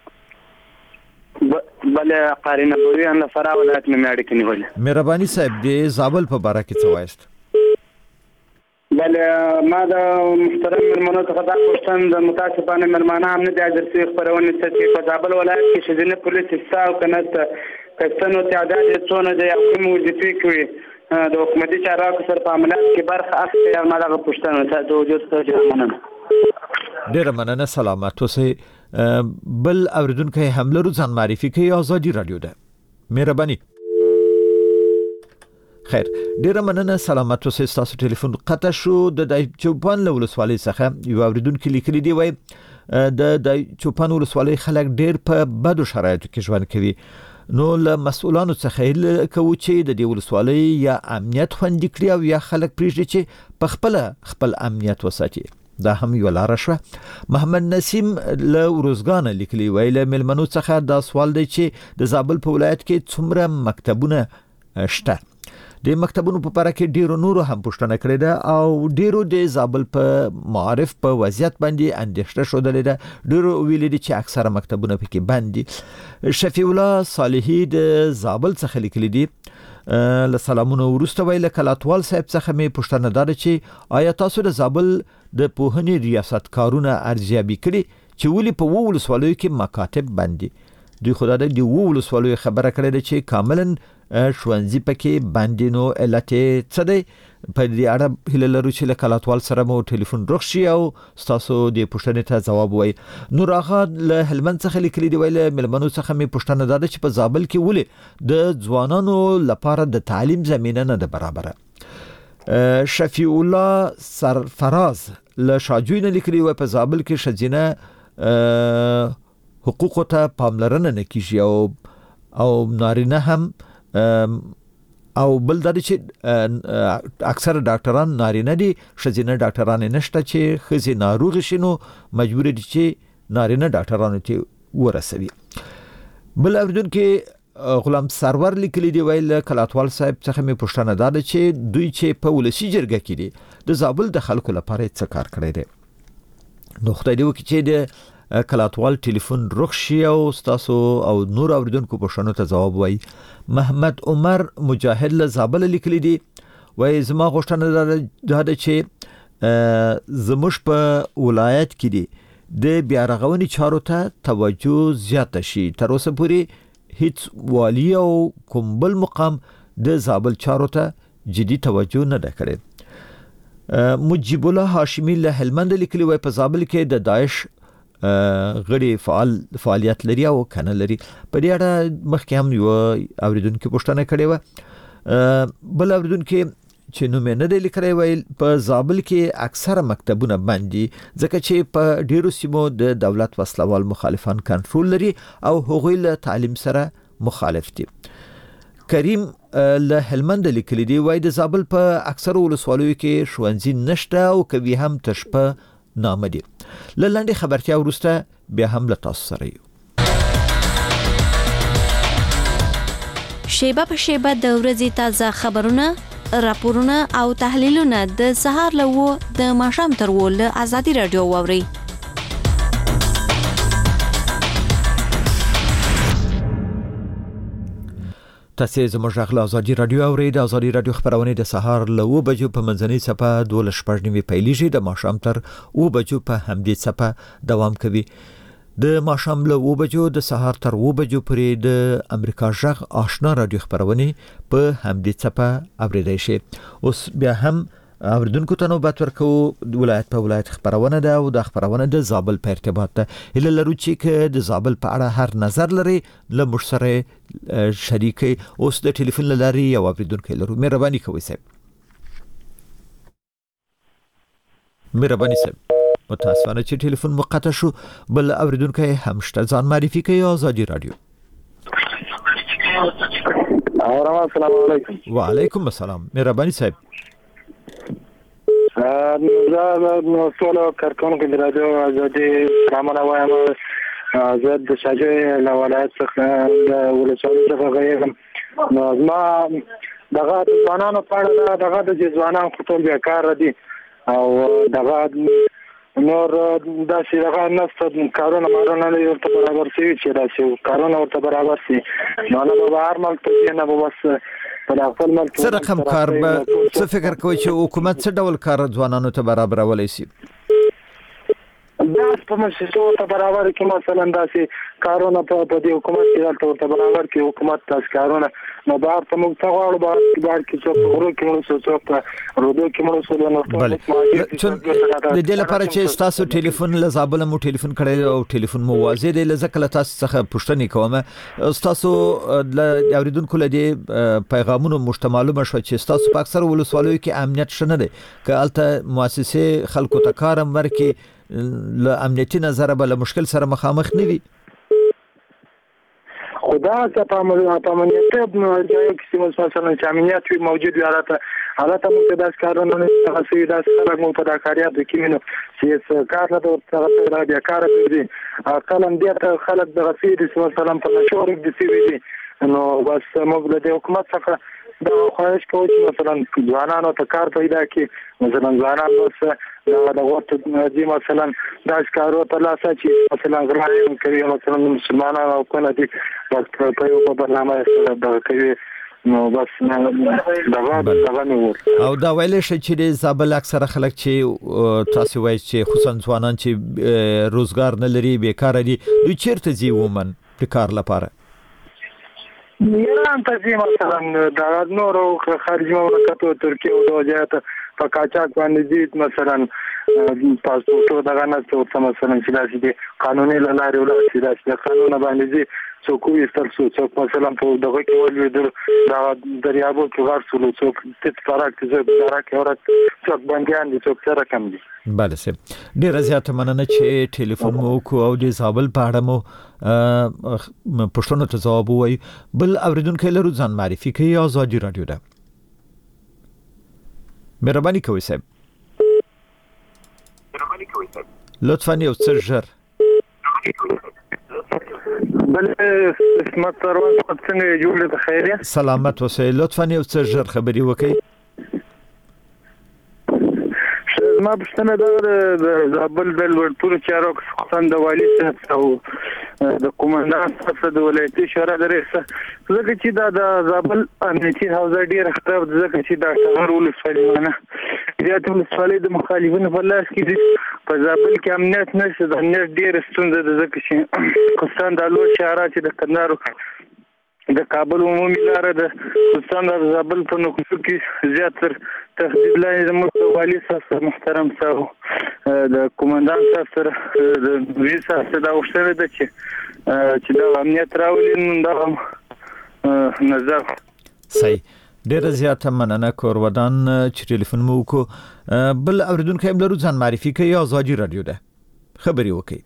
بله قارینه بوری ان فرا ولایت مې اړیکې نیولې. مهرباني صاحب د زابل په باره کې څه وایست؟ بله ما د محترم مېلمنو څخه دا پوښتنه د متاسفانه مېلمانه هم نه دي حاضر شوي خپرونې ته چې په زابل ولایت کې ښځینه پولیس شته او که نشته، که شته نو تعداد یې څونه دی او کومې وظیفې کوي د حکومتي چارواکو سره په عملیاتو کې برخه اخلي. ما دغه پوښتنه د وجود څخه مننه. ډېره مننه، سلامت اوسئ. بل اوریدونکی هم لرو، ځان معرفي کوي. آزادي رادیو ده، مهرباني. خیر، ډیره مننه، سلامت اوسئ. تاسو ټلیفون قطع شو. د چوپان له ولسوالۍ څخه یو اوریدونکو لیکلي دی، وای د چوپان ولسوالۍ خلک ډیر په بدو شرایطو کې ژوند کوي. نو له مسؤلانو څخه کوو چې د دې ولسوالۍ یا امنیت خوندي کړي او یا خلک پریږدي چې په خپل امنیت وساتي. دا هم یو لار شوه. محمد نسیم له روزګان لیکلي، وای له ملمنو څخه دا سوال دی چې د زابل په ولایت کې څومره مکتبونه شته. د مکتبونو په اړه کې ډیرو نورو هم پوښتنه کړې ده او ډیرو د زابل په معارف په وضعیت باندې اندېښنه شودلې ده. ډیرو ویلي دي چې اکثره مکتبونه پکې بند دي. شفیع الله صالحی د زابل څخه لیکلي دي، له سلامونو وروسته ویل کلاتوال صاحب څخه مې پوښتنه ده چې آیا تاسو د زابل د پوهنې ریاست کارونه ارزیابي کړي چې ولې په ولسوالیو کې مکاتب بند دي؟ دوی خدای د ولسوالیو خبره کړې ده چې کاملا ښوونځي پکې بند نو علت څه دی؟ په دې اړه هیله لرو چې له کلاتوال سره مو ټلیفون روغ شي او تاسو د پوښتنې ته ځواب وایي. نور هغه له هلمند څخه لیکلي دی، ویل ملمنو څخه مې پوښتنه ده چې په زابل کې ولې د ځوانانو لپاره د تعلیم زمينه نه ده برابره. شفیع الله سرفراز له شاجوی نه لیکلي، وای په زابل کې ښځینه حقوقو ته پاملرنه نه کیږي او نارینه هم او بل دا چې اکثر ډاکټران نارینه دي، ښځینه ډاکټران نشته چې ښځې ناروغ شي نو مجبور دي چې نارینه ډاکټرانو ته ورسوي. بل اوریدونکو غلام سرور لیکلي دی، ویل کلاتوال صاحب څخه مې پوښتنه ده چې دوی چې په ولسی جرګه کې دي د زابل د خلکو لپاره څه کار کړی دی. نو خدای دې وکړي چې د کلاتوال ټلیفون روغ شي او تاسو او نور اوریدونکو پوښتنو ته ځواب وایي. محمد عمر مجاهد له زابل لیکلي دی، وای زما غوښتنه ده چې زموږ په ولایت کې دي د بیا رغونې چارو ته توجه زیاته شي. تر اوسه پورې هیڅ والی او کوم بل مقام د زابل چارو ته جدي توجه نه ده کړې. مجيب الله هاشمي له هلمند لیکلي، وای په زابل کې د داعش غړي فعالیت لري او کنه لري. په دې اړه مخکې هم یو اوریدونکو پوښتنه کړې و. بل اوریدونکو چې نو مې نه دی لیکلی، ویل په زابل کې اکثره مکتبونه بند دي ځکه چې په ډیرو سیمو د دولت وسلوال مخالفان کنټرول لري او هغوی له تعلیم سره مخالف دي. کریم له هلمند لیکلی دی، وای د زابل په اکثره ولسوالیو کې ښوونځي نشته او کوي هم تشپه نامه دي. لنډه خبرتیا وروسته بیا هم له تاسو سره یو. شیبه په شیبه د ورځې تازه خبرونه، راپورونه او تحلیلونه د سهار له و د ماښام تر و له آزادي رادیو واوري. تاسو زموږ غږ آزادي رادیو اورئ. د آزادي رادیو خبرونه د سهار له 9 بجو په منځنۍ صفه 12:15 پیلېږي، د ماښام تر 9 بجو په همدې صفه دوام کوي. د ماښام له 9 بجو د سهار تر 9 بجو پورې د امریکا غږ آشنا رادیو خبرونه په همدې صفه اوریدای شي. اوس بیا هم اوریدونکو ته نوبت ورکو. ولایت په ولایت خبرونه ده او د خبرونه د زابل په ارتباط ده. هله لرو چې د زابل په اړه هر نظر لري له مشسره شریکي. اوس د ټلیفون لاري یو اوریدونکو لرو. مهرباني کوئ صاحب. مهرباني صاحب، متاسفانه چې ټلیفون مقطع شو. بل اوریدونکو هم شته، ځان معرفي کوي. آزادي رادیو. السلام علیکم. وعلیکم السلام. مهرباني صاحب. زه ټول کارکونکو د رادیو آزادي سلامونه وایم. زه د شاجوی له ولایت څخه د ولسوالۍ څخه غږیږم. نو زما دغه د ځوانانو په اړه دغه د ځوانانو ټول بیکاره دي او دغه نور دا چې هغه نست کارونه مارونه نه ورته برابر شي چې دا چې کارونه ورته برابر شي نو نه به هر ملک ته نه به بس په خپل ملک څه رقم کار به څه فکر کوي چې حکومت څه ډول کار ځوانانو ته برابرولای شي دا په مسیسو ته برابر کې مثلا داسې کارونه په دې حکومت کې ورته برابر کې حکومت تاسو کارونه نو بهر ته موږ ته غواړو بهر کې څوک ورو کې موږ څوک رودو کې موږ څوک نو د دې لپاره چې تاسو ټلیفون له زابل مو ټلیفون کړی او ټلیفون مو واځي د لزکله تاسو څخه پوښتنه کوم تاسو د اوریدونکو له دې پیغامونو مشتمل مشو چې تاسو په اکثر ولسوالیو کې امنیت شنه دي که الته مؤسسه خلکو ته کارم ورکي له امنیتي نظر به له مشکل سره مخامخ نه وي خدا ته په امنیت نو ځای کې مثلا چې امنیت وي موجود وي حالت موږ د کارونو نه تاسو د سره مو په کاریات کې منو چې کار نه ورته را دي کار کوي قلم دې ته خلک د غفیر مثلا په مشور دي سي نو بس موږ د حکومت څخه دا خواهش کوي چې مثلا ځوانانو ته کار پیدا کړي مثلا ځوانان بس دا ورته دي مثلا دا کارو ته لاسه چې مثلا غرایم کوي مثلا مسلمانانو او کنه دي بس په یو برنامه سره دا کوي نو بس دا نو او دا ویل شي چې زابل اکثره خلک چې تاسو وایي چې خصوصا ځوانان چې روزګار نه لري بیکاره دي دوی چیرته ځي ومن د کار لپاره ایران ته مثلا دا نورو خارجي مملکتو ترکیه او وجهات په کاچاک باندې دي مثلا پاسپورت دغه نه څه مثلا چې داسې قانوني لارې ولري چې قانون باندې دي څوک یې څوک مثلا په دغه کې ولې دا دریابو کې ورسول څوک ست فرق چې راکې ورته څوک باندې دي څوک سره کم دي بله سه ډیر زیات مننه چې ټلیفون مو کو او د زابل په اړه مو پښتنو ته جواب وای بل اوریدونکو لرو ځان معرفي کوي آزادي رادیو ده مهرباني کوئ صاحب لطفا یو څه ژر بل اسمت تروان څنګه جوړه ته خیریه سلامت اوسئ لطفا یو څه ژر خبري وکړئ ما پښتنه د زابل د ورتور چارو خصوصا د والی صاحب او د کومندان صاحب د ولایتي شورا د رئیس ځکه چې د زابل امنیتي حوزه ډیر خراب ځکه چې د شهر ولسوالۍ زیات ولسوالۍ د مخالفینو په لاس کې دي په زابل کې امنیت نشته د امنیت ډیر ستونزه ده ځکه چې خصوصا د لوی شهرات د کندهار د کابل عمومي لار د خصوصا د زابل په نقطو کې زیاتره تهدید لاندې د والی صاحب محترم صاحب د کومندان صاحب سره د وی صاحب دا وشته ده چې دا امنیت راولي دا نظر صحیح ډیر زیات مننه کور ودان چې ټلیفون مو کو بل اوریدونکو هم لرو ځان معرفي کوي آزادي رادیو ده خبري وکي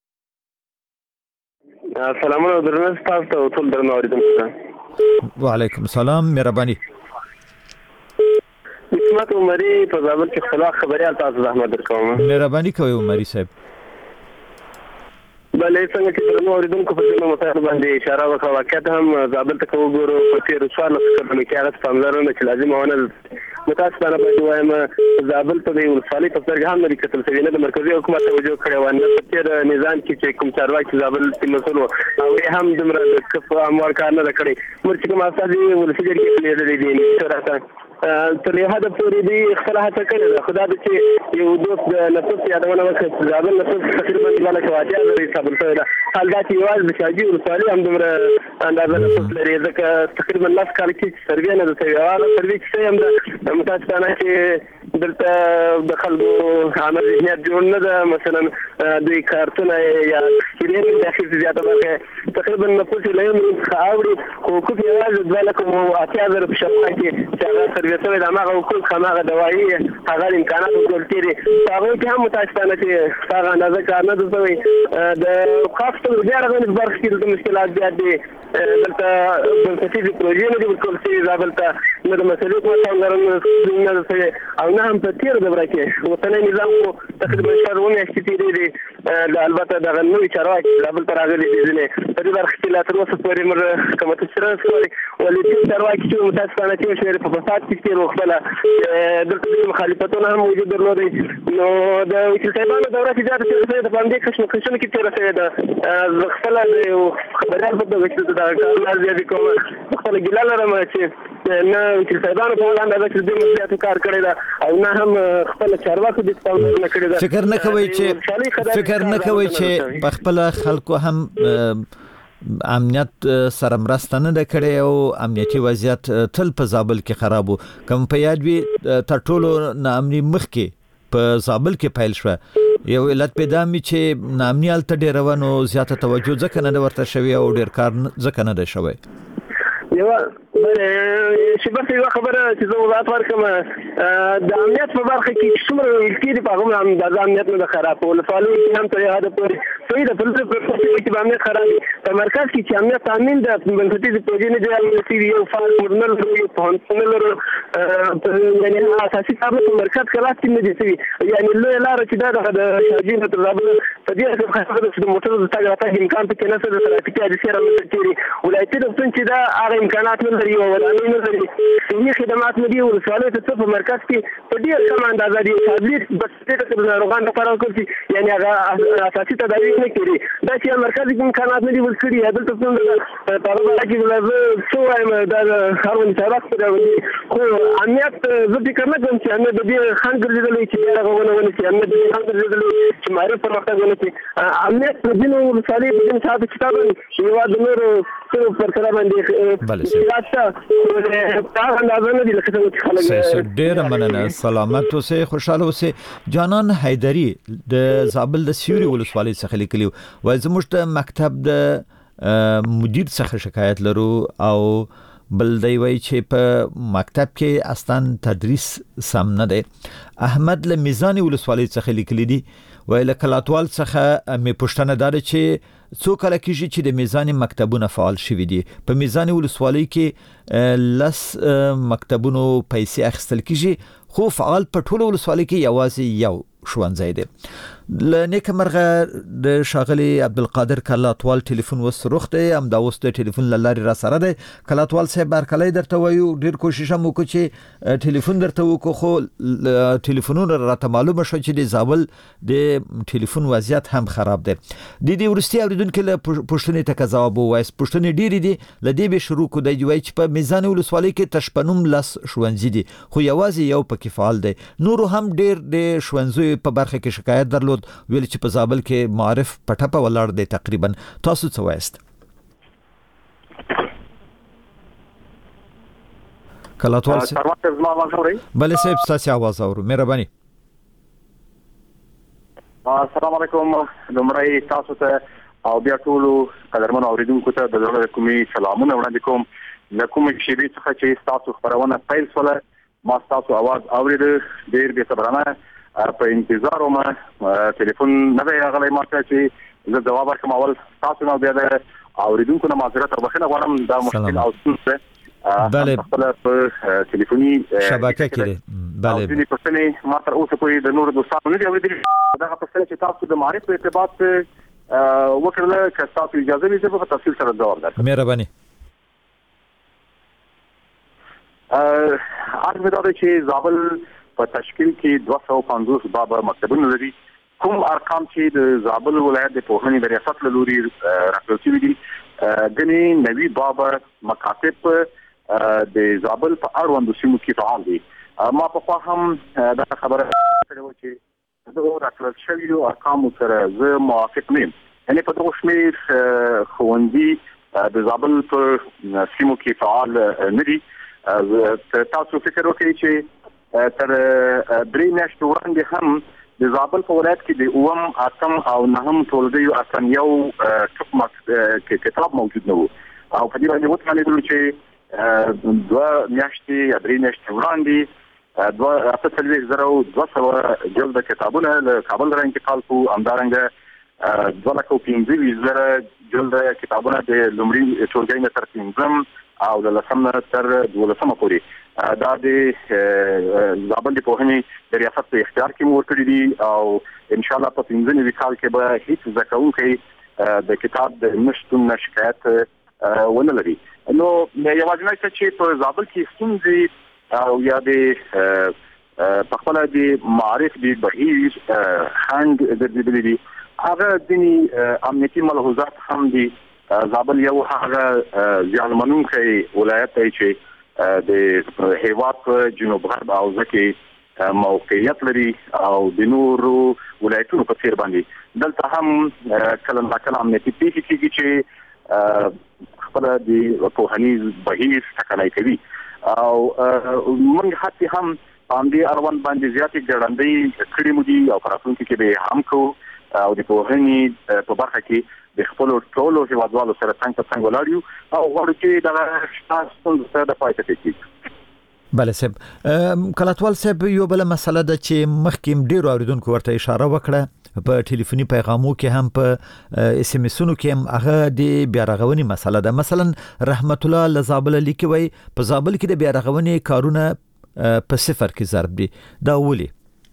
سلامونه درنه تاسو ته ټول درنه اوریدونکو وعلیکم السلام مهرباني اسمت عمري په زابل کې خلاص خبريال تاسو زحمت درکوم مهرباني کوي عمري صاحب بلې څنګه چې درنه اوریدونکو په دې مسایل باندې اشاره وکړه واقعیت هم زابل ته وګورو په تیر څوار کډونه کې هغه څنګه چې لازم ونه متاسفانه باید وایم زابل په دې ولسوالۍ په سترګه هم لري کتل شوی نه د مرکزی حکومت توجه کړې و نه په تیر نظام کې کوم چارواکي زابل کې مسول او هم دمر د کف اموال کار نه کړی مرچ کوم اساسي ولسګر کې لري دي تراته تر یو حد پورې دي اختلاحات کړي خدا دې چې یو دوست د نفس یادونه وکړي زابل نفس تقریبا ځاله کواجه لري صبر سره حال دا چې یوازې د شاجي ولسوالۍ هم دمر اندازه نفس لري ځکه تقریبا لاس کال کې سروې نه د سیاره سروې کې هم د متاسفانه چې دلته د خلکو عامه ذهنیت جوړ نه ده مثلا دوی کارتونه یا سکرین داخل زیاته برخه تقریبا نفس له یو خاوري حقوق یوازې 2 لک او 8000 په شپه کې چې هغه سروې سره د هغه حقوق هغه دوايي هغه امکانات ورکړي هغه کې هم متاسفانه چې هغه اندازه کار نه دوی د خاصه بیا راغلي برخه کې د مشکلات زیات دي دلته د پروژې نه د ورکول شي زابل ته نه د مسلې په څنګه نه څه او نه هم په تیر دوره کې وطني نظام کو تقریبا شهرونه استفیدې دي البته د نوې چارواکي بل تر هغه دي نه په دې برخه کې لا تر اوسه پورې موږ کومه تشریح کوي ولې چارواکي چې متاسفانه چې شهر په فساد کې تیر وخته د مخالفتونو هم موجود درلودي نو د وکیل صاحبانو دوره کې زیاته چې د باندې کښنه کې تیر شوی ده خپل خبريال په دغه کې دا کار زیاتې کوم خپل ګیله لرم چې نه وکیل صاحبانو په وړاندې د دې مسئولیت کار کړی دا او نه هم خپل چارواکو د تاوان نه کړی دا فکر نه کوي چې په خپل خلکو هم امنیت سره مرسته نه کړي او امنیتي وضعیت تل په زابل کې خرابو کوم په یاد وي تر ټولو ناامني مخکې په زابل کې پیل شو یو علت پیدا می چې ناامني الته ډیرونو زیاته توجه ځکه نه ورته شوی او ډیر کار ځکه نه دی شوی یو شبرت یو خبره چې زه وضاحت ورکم د امنیت په برخه کې څومره ویل په هغه هم د امنیت نه خراب او لفالو کې هم ته یاد پورې سوي د فلسفه په کې د امنیت خراب په مرکز کې چې امنیت تامین د بنسټیزې پروژې نه دی چې یو فعال مورنل یو پونسل یعنی اساسي کار په مرکز کې راځي نه دي یعنی لوی لار چې دا د شاجین تر زابل په دې کې خاصه د موټر د تاګ راته امکان په کې نه سره ترافیکي حادثه راځي ولایتي د چې دا هغه امکانات نه لري او ودانۍ نه لري صحي خدمات نه دي او رسالې ته په مرکز کې په ډیر کم اندازه دي تبلیغ بس دې ته ناروغان لپاره کوي یعنی هغه اساسي تداوی نه کوي دا چې مرکز کې امکانات نه دي ورکړي یا دلته څنګه په هغه کې ولازم څو وایم دا هرون سره خو امنیت زه فکر نه کوم چې امنیت دې خان ګرځېدل چې دا غوونه چې امنیت دې خان ګرځېدل چې معرفت پرمختګ ونکړي امنیت د دینو رسالې په دې صاحب کتاب یو د نور څو پر سره باندې ډیر مننه سلامت اوسه خوشاله اوسه جانان حیدری د زابل د سیوري ولسوالۍ څخه لیکلی وای زموږ د مکتب د مدیر څخه شکایت لرو او بل دی وای چې په مکتب کې اصلا تدریس سم نه دی احمد له میزان ولسوالۍ څخه لیکلی دی وای له کلاتوال څخه مې پوښتنه دار چې څو کله کېږي چې د میزان مکتبونه فعال شوي دي په میزان ولسوالۍ کې لس مکتبونو پیسې اخیستل کېږي خو فعال په ټوله ولسوالۍ کې یوازې یو ښوونځی دی لنیک مرغه د شاغلی عبدالقادر کلاتوال ټلیفون وسروخ دی هم دا اوس د ټلیفون لاري را سره دی کلاتوال صاحب برکلای درته وایو ډیر کوشش هم وکړو چې ټلیفون درته وکړو خو ټلیفونونه راته معلومه شو چې د زابل د ټلیفون وضعیت هم خراب دی د دې ورستي اوریدونکو له پوښتنې ته جواب وایي پوښتنې ډېرې دي لدې به شروع کو دی وایي چې په میزان ولسوالۍ کې تشپنوم لس ښوونځي دي خو یوازې یو پکې فعال دی نور هم ډیر د ښوونځي په برخه کې شکایت درلود ویل چې په زابل کې معرف پټه ولاړ دی تقریبا تاسو څه وایست کلاتوال بله صاحب تاسو आवाज اورو مهرباني السلام علیکم لمړی تاسو ته او بیا ټول قدرمن اوریدونکو ته د زړه کومي سلامونه وړاندې کوم لکه چې دې څخه چې تاسو خبرونه پیل سره ما تاسو आवाज اورید ډیر به صبرانه په انتظار وم ټلیفون نه راغلی ما ته چې زه جواب ورکړم اول تاسو نو بیا د اوریدونکو نه معذرت او بخښنه غواړم دا مشکل او ستونزه بله په ټلیفوني شبکه کې بله د پښتنې ما تر اوسه پورې د نور دوستانو نه دی اوریدلی دا پښتنه چې تاسو د معرفت په ارتباط وکړل که تاسو اجازه لرئ په تفصیل سره جواب درکړم مهرباني عرض مې دا چې زابل په تشکیل کې 250 بابا مکتبونه لري کوم ارقام چې د زابل ولایت د پوهنې د ریاست له لوري راټول شوي دي غني نوي بابا مکاتب د زابل په اړوندو سیمو کې فعال دي ما په خوا هم دا خبره کړې و چې د راټول شوي ارقام سره زه موافق نه یم یعنی په دغه شمېر ښوونځي د زابل په سیمو کې فعال نه دي تاسو فکر وکړئ چې تر درې میاشتې وړاندې هم د زابل په ولایت کې د اوم اتم او نهم ټولګیو اصلا یو کتاب موجود نه و او په دې باندې وتمنېدل چې دوه میاشتې یا درې میاشتې وړاندې 2,200 جلد کتابونه له کابل را انتقال کو همدارنګه 2,15,000 جلد کتابونه د لومړي ټولګي نه تر 5 او له 10 تر 12 پورې دا د زابل د پوهنې د ریاست په اختیار کې مور کړی دي او ان شاء الله په 15 کال کې به هیڅ ځکهونکي د کتاب د نشټون شکایت ونه لري. نو یوازینی څه چې په زابل کې ستونزې او یا د په خپل د معارف د بهیر خنډ ګرځېدلي دي هغه د امنیتي ملحوظات هم دي. زابل یو هغه ځانمنونکی ولایت دی چې د هیواد په جنوب غرب او ځکه موقعیت لري او د نورو ولایتونو په څیر باندې دلته هم کله ناکله امنیتي پیښې کیږي چې خپل د پوهنې بهیر ټکنی کوي او موږ هڅه هم باندې اړوند باندې زیاتې ګړندۍ کړې مو دي او راتلونکي کې به هم کو او د پوهنې په برخه کې د خپل ټولو هیوادوالو سره څنګه ولاړیو او غواړو چې دا تاسو سره د پاتې کیږي. بله صاحب کلاتوال صاحب یو بل مسله ده چې مخکې ډیرو اوریدونکو ورته اشاره وکړه په ټلیفوني پیغامو کې هم په اس ام اسونو کې هم هغه د بیارغونې مسله ده. مثلا رحمت الله لزابل لیکوي په زابل کې د بیارغونې کارونه په صفر کې ضرب دي دا ولي؟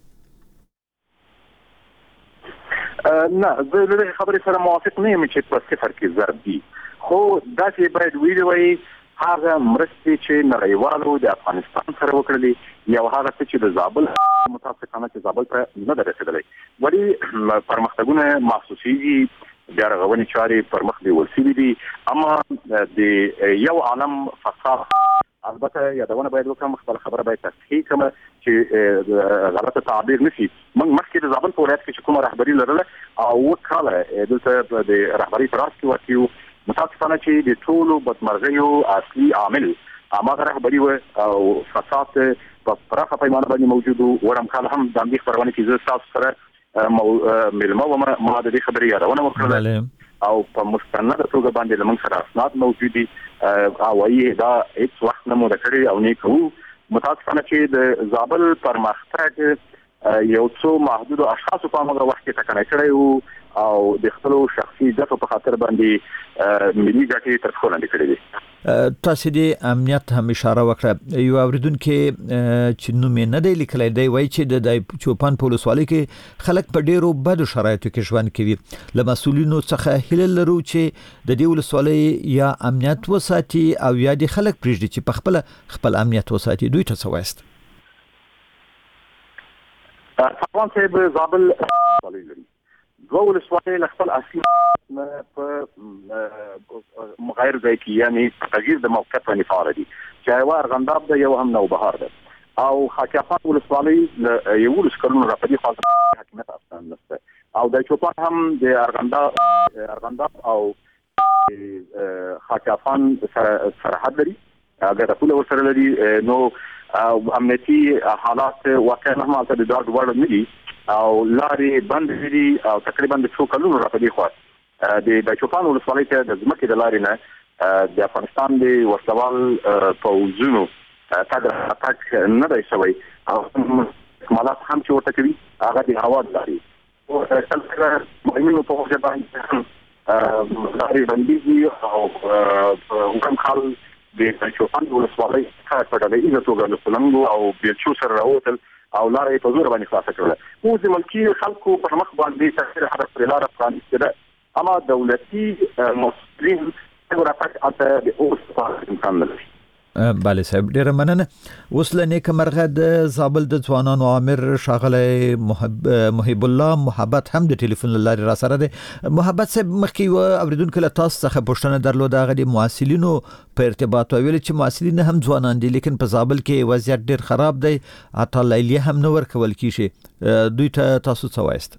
نه زه د خبرې سره موافق نه یم چې په صفر کې ضرب دي خو دا چې باید ویلي وي هغه مرستې چې نړیوالو د افغانستان سره وکړلې یو هغه چې د زابل متاسفانه چې زابل ته نه رسیدلې وړي پرمختګونه محسوسيږي بیا رغونې چارې پر مخ دی ورسېدي دي اما د یو عالم فساد البته یادونه باید وکړم خپل خبره باید تصحیح کړم چې غلطه تعبیر نشي. موږ مخکې د زابل په ولایت کې کومه رهبری لرله او وکاله دلته د رهبری تراس کې ورکیو متاسفانه چې د ټولو بدمرغیو اصلي عامل هغه رهبری او فساد په پراخه پیمانه باندې موجود ورم کال هم د امریکا پروانه کې زه تاسو سره ملمو ما د دې خبرې یادونه وکړه او په مستند توګه باندې لمن سره اسناد موجود دي او یې دا هیڅ وخت نه مو کړی او نه کوو. متاسفانه چې د زابل پرمختګ یو څو محدود اشخاص په هغه وخت کې ټکنی کړی وو او د خپل شخصي ګټو په خاطر باندې ملي ګټې تر څو لاندې کړې دي. تاسو د امنیت هم اشاره وکړه یو اوریدونکو چې نو مې نه دی لیکلای دی وایي چې د چوپان په ولسوالۍ کې خلک په ډیرو بدو شرایطو کې ژوند کوي. له مسؤلینو څخه هیله لرو چې د دې ولسوالۍ یا امنیت وساتي او یا د خلک پرېږدي چې په خپل امنیت وساتي. دوی ته څه وایست؟ طبعا صاحب زابل دوه ولسوالۍ له خپل اصلي په مغایر ځای کې یعنی تغییر د موقعیت باندې فعال دي چې یو ارغنداب ده یو هم نوبهار ده او خاکیافان ولسوالۍ یو ولسکرونو راپدي خاطر حکومت اصلا نشته او د چوپان هم د ارغنداب او خاکیافان سرحد لري هغه ټول ورسره لري. نو امنیتي حالات واقعا هم د ډاډ وړ نه دي او لارې بند دي او تقریبا د څو کلونو راپدي خو د چوپان ولسوالۍ ته د ځمکې د لارې نه د افغانستان د وسلوال پوځونو تګ نه دی شوی او مالات هم چې ورته کوي هغه د هوا لارې او څلور مهمو په وجه باندې لارې بنديږي او کوم خال د چوپان ولسوالۍ څخه په ډول یې توګه له سلنګو او بیلچو سره راوتل او لارې په زور باندې خلاصه کړل. اوس د ملکي خلکو په مخ باندې تاثیر هدف پر لار پرانیسته اما دولتي مسؤلین څنګه راځي د اوس په امکان لري. بله صاحب ډیره مننه. اوس لنیک مرغه د زابل د ځوانانو عامر شاغله محب الله محبت هم د ټلیفون لارې را سره ده. محبت صاحب مخکې و اوریدونکو له تاسو څخه پوښتنه درلوده هغه د معسولینو په ارتباط ویل چې معسولین هم ځوانان دي لیکن په زابل کې وضعیت ډیر خراب دی حتی لیلیه هم نه ورکول کیږي. دوی ته تاسو څه وایست؟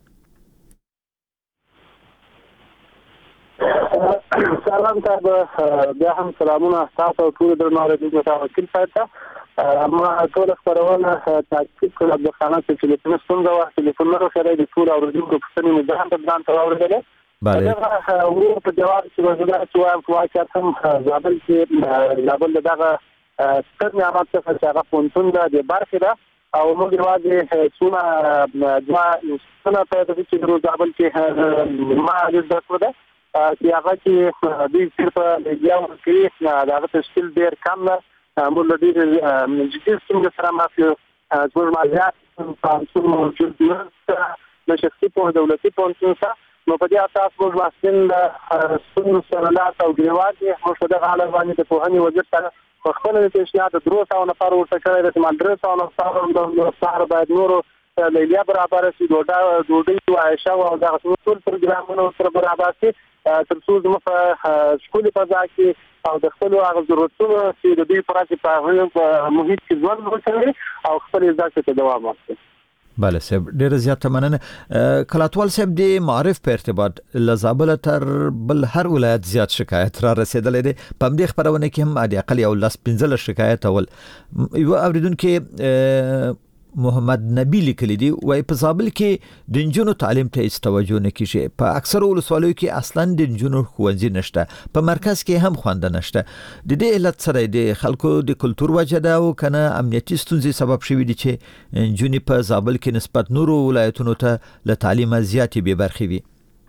سلام صاحب بیا هم سلامونه تاسو ټول درنو اوریدونکو ته وکیل صاحب ته ما ټول خبرونه تعقیب کړل د خانه چې ټلیفون ستونزه وه ټلیفون نه سره د ټول اوریدونکو په څنډه مې ځان ته اوریدل بله ورو په جواب چې وزګار چې واقعا هم زابل دغه ستر نعمت څخه چې هغه پونتون د برخه ده او موږ واځي څونه دوا څونه په دې چې د زابل کې ما د څه ده چې هغه چې د صرف یو کې دا تشکیل ډیر کم ده موږ د دې جدي ستونزې سره مخ یو. زموږ مالیات په موجود نه د شخصي په دولتي پونسو سره نو په دې اساس موږ محصلین د ستونزو سره لاس او ګریوان دي. موږ په دغه حالت باندې د پوهنې وزیر سره په خپل پیشنهاد 300 نفر ورته کړی د 300 نفر باید نورو لیلیا برابر شي ډوډۍ او عایشه او دغه ټول پروګرامونه سره برابر شي تر څو زموږ په سکولي فضا کې او د خپل هغه ضرورتونو چې د دې پراخي په محیط کې ژوند وکړي او خپل زده کړې ته دوام ورکړي. بله صاحب ډیر زیات مننه. کلاتوال صاحب د معرف په ارتباط لزابل تر بل هر ولایت زیات شکایت را رسیدلې ده. په دې خبرونه کې هم عادي اقل یو 15 شکایت اول یو اوریدونکو محمد نبی لیکلی دی وای په زابل کې د انجونو تعلیم ته هیڅ توجه نه کیږي. په اکثر ولسوالیو کې اصلا د انجونو ښوونځي نشته، په مرکز کې هم خوانده نشته. د دې علت سره د خلکو د کلچر وجه ده او کنه امنیتي ستونزې سبب شوی دي چې انجونی په زابل کې نسبت نورو ولایتونو ته له تعلیم زیاتې بې برخې وي.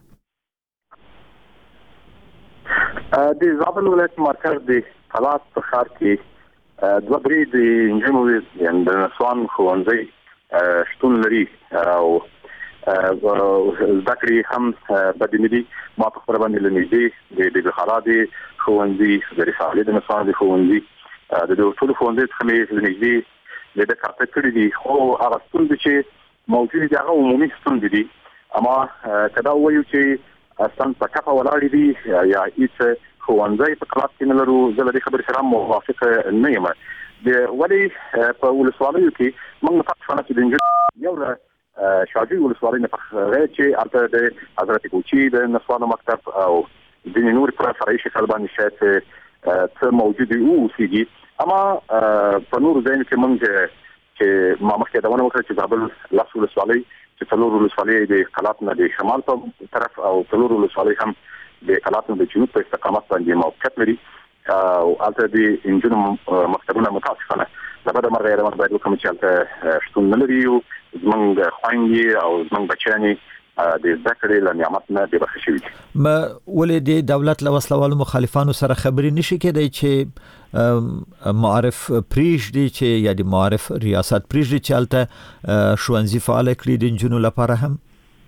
د زابل ولایت مرکز د حالات په ښار کې دوه درې د انجینو د نسوان ښوونځي شتون لري او ذکرې هم بدې دي. ما په خبره باندې لنږدې د خالادي ښوونځي د رسالې د نسوان د ښوونځي د ټول ښوونځي څخه مې لنږدې د کارت کړی دي خو هغه ستونزې چې موجود دي هغه عمومي ستونزې دي. اما کدا وایو چې اصلا په کفه ولاړ دي یا هیڅ ښوونځي په کلاس کې نه لرو. زه د دې خبرې سره موافق نه یم. د ولی په ولسوالیو کې موږ تاسو نه چې د یو شاجوی ولسوالۍ نه غیر چې البته د حضرت کوچی د نسوانو مکتب او د نور پر فرعي شکل باندې شاید څه موجود وي اوسېږي. اما په نور ځایونو کې موږ چې ما مخکې دا ونه وکړه چې زابل لاس ولسوالۍ چې څلور ولسوالۍ د کلات نه د شمال په طرف او څلور ولسوالۍ هم د کلات نه د جنوب په استقامت باندې موقعیت لري او البته د انجونو مکتبونه متاسفانه لپاره د مرغې روان باید کوم چې البته شتون نه لري او زمونږ خويندې او زمونږ بچیانی د ذکر له نعمت نه د برخه شوي. ما ولې د دولت له وسلوالو مخالفانو سره خبرې نشي کېدای چې معرف پریش دي چې یا د معرف ریاست پریش دي چې البته ښوونځي فعال کړي د انجونو لپاره هم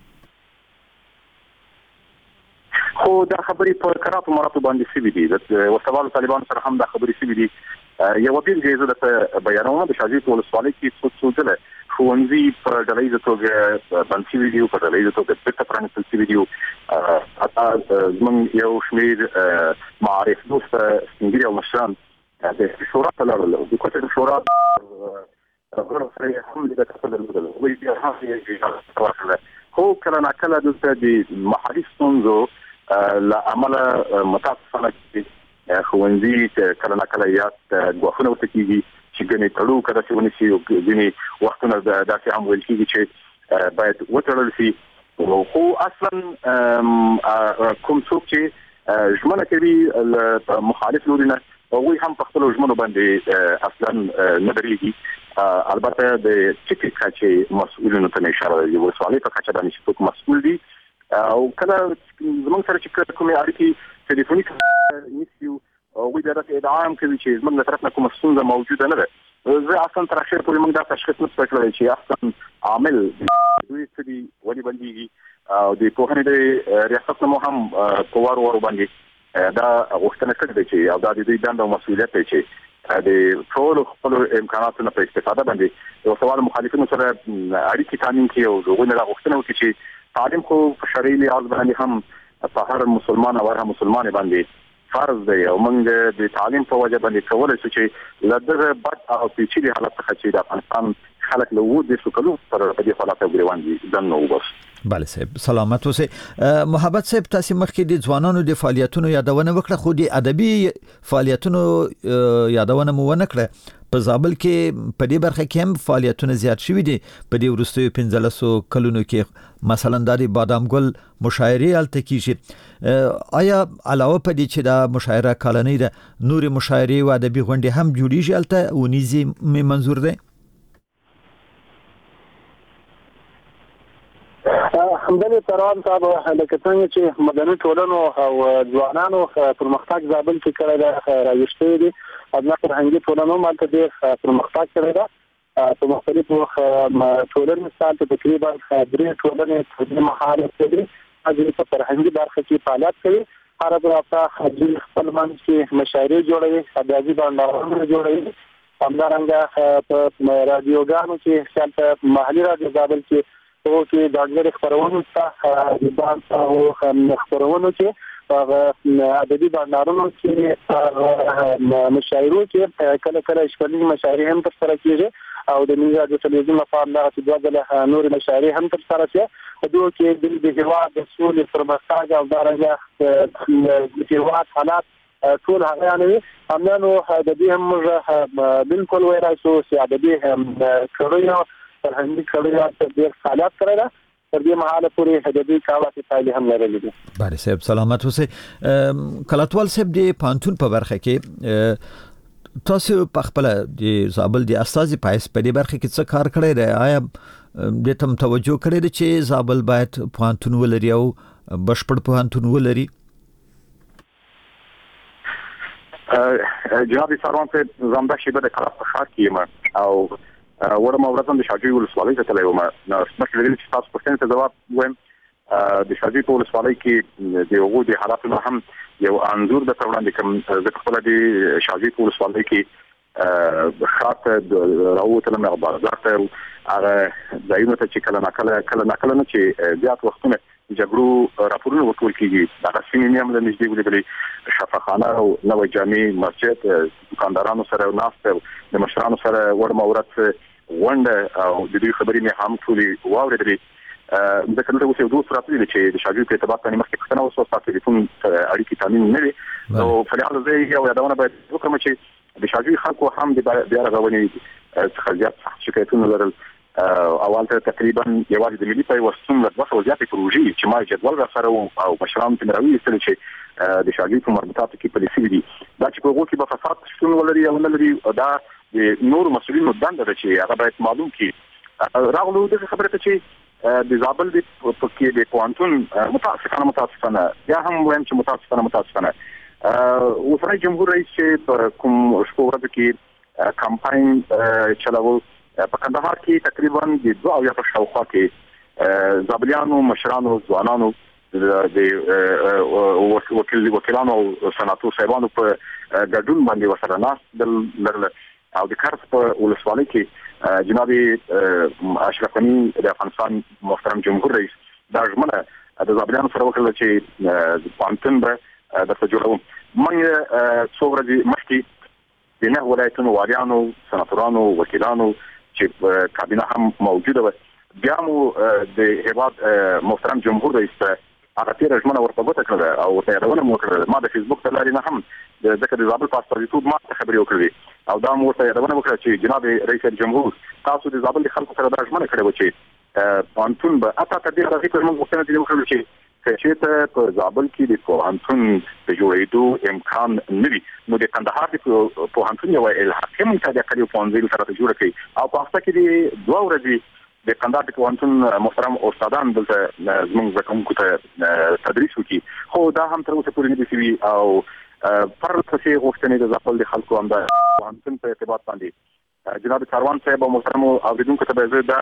خو دا خبرې په کراتو مراتو باندې سوي دي. د وسلوالو طالبانو سره هم دا خبرې سوي دي. یو بل جایزه د بیانونه د شاجوی ولسوالۍ کې څو ځله ښوونځي په ډلهییزه توګه بند شوي دي او په ډلهییزه توګه بیرته پرانیستل شوي دي. حتی زموږ یو شمېر معارف دوست سپینګیري او مشران د شورا په لړل د کوټې شورا غوړ سره هم د کتل لرل وي بیا هم خو کله ناکله د محلي ستونزو لا عمل متاسفانه ښوونځي کله ناکله یا غوښنه وته کیږي چې ګنې تړو کړه چې ونی او ګنې وختونه داسې هم ویل کیږي چې باید وټړل شي. خو اصلا کوم څوک چې ژمنه کوي مخالف لوري نه وي هم په خپل ژمنو باندې اصلا نه درېږي. البته د ټیکټ کچې مسؤلینو ته اشاره کوي ولسوالۍ په کچه باندې څوک مسؤل دي او کله زموږ سره چې کومې اړیکې ټلیفونیک نیسي او وی دا ادعام کوي چې زموږ له طرف نه کومه ستونزه موجوده نه ده. زه اصلا تر اخر پورې موږ دا تشخیص نه کړی چې اصلا عامل دوی څه دي ولې بنديږي او د پوهنې د ریاست نو هم په وارو باندې دا غوښتنه کړې چې او دا د دې دنده او مسؤلیت دی چې د ټول خپل امکاناتو نه په استفاده باندې یو سوال مخالفینو سره اړیکې تامین کړي او دغه نه غوښتنه وکړي چې تعلیم خو په شرعي لحاظ باندې هم په هر مسلمان او هر مسلمان باندې فرض دی او موږ د تعلیم په وجه باندې کولای شو چې لدغه بد او پیچلي حالت څخه چې د افغانستان خلک له وو د سکلو پر دې حالت غریوان دي دنه وبس. بله صاحب سلامت اوسئ. محبت صاحب تاسو مخکې د ځوانانو د فعالیتونو یادونه وکړه خو د ادبي فعالیتونو یادونه مو ونه کړه. په زابل کې په دې برخه کې هم فعالیتونه زیات شوي دي په دې وروستیو 15 کلونو کې مثلا د بادام ګل مشاعرې الته کیږي. آیا علاوه په دې چې دا مشاعره کلنۍ ده نور مشاعرې او ادبي غونډې هم جوړیږي الته ونیزي منظور ده؟ همدغه تران صاحب لکه څنګه چې مدني ټولنو او ځوانانو پرمختګ زابل کې کړی دا راوښتي دي ادنا فرهنګي ټولنو مالته د پرمختګ کړی دا په مختلفو ټولنو مثال ته تقریبا 3 ټولنې په مهارت لري چې په فرهنګي برخه کې فعالیت کوي هر هفته د خپل منځ کې مشاعرې جوړوي ادبي بندرونه جوړوي همدارنګه په رادیوګانو کې چې محلي رادیو زابل کې او چې دغه خبرونه ته او خبرونه چې ادبي بندرونو کې مشاعرو کې کله کله شپږ مشاعرې هم تر سره کیږي او د میډیا د تلویزیون په اړه چې دغه نور مشاعرې هم تر سره کیږي په دوه کې د هیواد د سولې پرمختګ او دغه د هیواد حالات ټول هغه نه همنو د دې هم بالکل وایي چې ادبي کړیو فرهنګي کړیو د حالات کړی دا تر دې مهاله پورې ادبي کاوه فعالیت هم لري دي باري صاحب سلامت اوسه کلاتوال صاحب د پانتون په برخه کې تاسو په خپل د زابل د استاذ پایس په دې برخه کې څه کار کړی دی آیا د تم توجه کړی دی چې زابل باید پانتون ولري او بشپړ پانتون ولري جناب سروان ته زمدا شیبه د کار په خاط کې او ورما ورځم د شاجوی ولسوالۍ ته تللی وم نو سمه ویل چې تاسو پوښتنه ته جواب وایم د شاجوی په ولسوالۍ کې د هغو د حالاتو هم یو انزور د وړاندې کوم د خپل د شاجوی په ولسوالۍ کې خاط راوته له بازار ته هغه ځایونه ته چې کله نه چې زیات وختونه جګړو راپورونه ورکول کیږي دا سیمې هم له نږدې ولیدلې شفاخانه او نوې جامع مسجد دکاندارانو سره ناست د مشرانو سره ورما ورته ونده او د دې خبرې مې هم ټولې واورېدلې د کله اوس یو دوه راځي چې د شاګرد په اعتبار باندې مخکې پښتنه اوس په ټلیفون اړیکې تامین نه وي نو په لحاظ زه یو یادونه باید وکړم چې د شاګرد خلکو هم د بیا رغونې څخه زیات شکایتونه لرل اول ته تقریبا یوازې د ملي پیوستون له 200 زیاتې پروژې چې ما جدول را سره او مشران تمروي استل چې د شاګرد په مربوطاتو کې پالیسي دي دا چې په هغه کې به فساد شتون ولري او نه لري دا د نور مسؤلینو دنده ده چې هغه باید معلوم کړي راغلو د خبره ته چې د زابل د کې د پوانتون متاسفانه یا هم وایم چې متاسفانه وزیر جمهور رئیس چې کوم شپږ ورځې کې کمپاین چلاو په کندهار کې تقریبا د 2 او یا په شاوخوا کې زابلیانو مشرانو ځوانانو د وکیلانو او سناتور صاحبانو په ګډون باندې وسره ناس د او د کارس په ولسوالۍ کې جناب اشرف غنی د افغانستان محترم جمهور رئیس دا ژمنه د زابلیانو سره وکړه چې پانتون به د تجربه موږ څو ورځې مخکې د نه ولایتونو والیانو سناتورانو وکیلانو چې کابینه هم موجوده و بیا مو د هیواد محترم جمهور رئیس هغه تیر ژمنه ورته وکړه او ورته یادونه مو وکړه ما د فیسبوک ته لاري نه هم د ذکر زابل پاسپورټ ما خبرې وکړې او دا مو ورته یادونه وکړه چې جناب رئیس جمهور تاسو د زابل خلکو سره د ژمنه کړې و چې پانتون به اته تدې راځي پر موږ وختونه دي وکړو چې چې په زابل کې د پوهنتون د جوړېدو امکان نه وي نو د کندهار د پوهنتون یو الهاقي منتدى کړي پوهنځي سره جوړ کړي او په هفته کې د 2 ورځې د کندهار د پوهنتون محترم استادان دلته زموږ زکونکو ته تدریس وکړي خو دا هم تر اوسه پورې نه دي شوي او پر څه غوښتنې د زابل د خلکو هم د پوهنتون په ارتباط باندې جناب سروان صاحب او محترم اوریدونکو ته به زه دا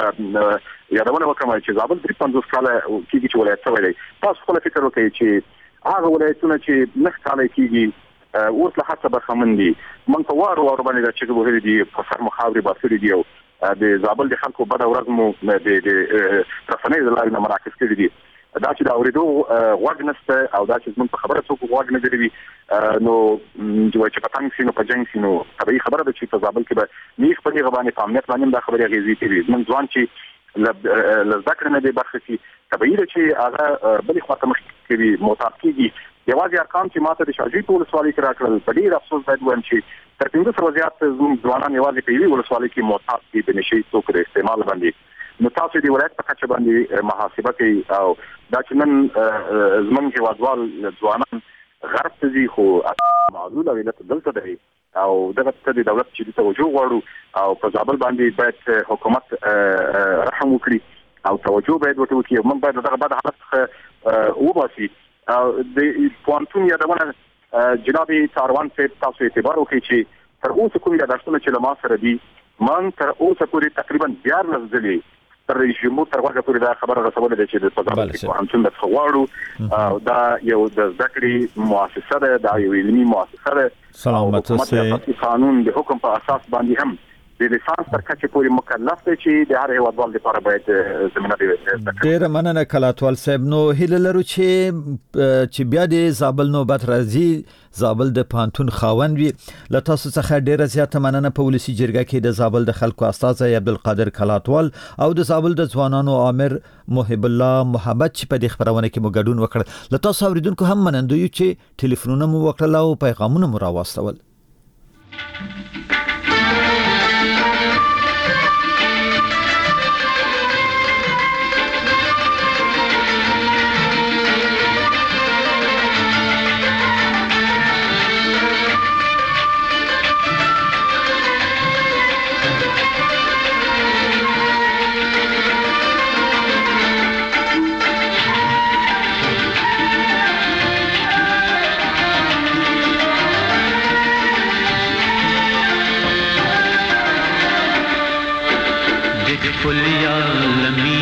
یادونه وکړم چې زابل 350 کال کېږي چې ولایت شوی دی تاسو خپل فکر وکړئ چې هغه ولایتونه چې نه کال کېږي اوس له هڅه برخمن دي موږ په وارو باندې چې وګورئ دي په سر مخاوري باسري دی او د زابل د خلکو بد ورځ مو د رسنۍ د لارې مراکز کړي دي دا چې دا اوریدو غوږ نشته او دا چې موږ په خبره څوک غوږ نه دی نو چې په تنګ سينو په جنگ سينو طبيعي خبره ده چې په زابل کې به نیخ په غوانه فهمیت باندې دا خبره غیزي کوي موږ ځوان چې لذکر نه دی برخه کې طبيعي ده چې هغه بلې خواته مخ کوي معتاد کیږي یوازې ارقام چې ماته د شاجوی په ولسوالۍ کې راکړل په ډیر افسوس باید وایم چې تر 15 زیات ځوانان یوازې په یوه ولسوالۍ کې معتاد دي د نشي څوک د استعمال باندې نو تاسو دی ولایت په کچه باندې محاسبه کوي او دا چې نن زمونږ هیوادوال ځوانان غرب ته ځي خو معلومه ویلت دلته دی او دغه ته د دولت چې توجه غواړو او په زابل باندې باید حکومت رحم وکړي او توجه باید ورته وکړي موږ باید دغه بعد حالت وباسي او د پوانتون یادونه جناب څاروان صاحب تاسو اعتبار وکړئ چې تر اوسه کومې یادښتونه چې له ما سره دي من تر اوسه پورې تقریبا 14 ځلې تر جمهور تر وخت پورې دا خبره رسولې ده چې د فضا کې پوهنتون د خواړو دا یو د ذکرې مؤسسه ده دا یو علمي مؤسسه ده سلامت اوسه قانون د حکم په اساس باندې هم د لیسانس تر کچې پورې مکلف دی چې د هر هیوادوال لپاره باید زمينه دی. ډیر مننه کلاتوال صاحب. نو هیله لرو چې بیا د زابل نوبت راځي زابل د پانتون خاوند وي. له تاسو څخه ډیره زیاته مننه. په ولسی جرګه کې د زابل د خلکو استاد عبدالقادر کلاتوال او د زابل د ځوانانو عامر محب الله محبت چې په دې خبرونه کې مو ګډون وکړ. له تاسو اوریدونکو هم مننه یو چې ټلیفونونه مو وکړل او پیغامونه مو راوستل. फुलिया लमी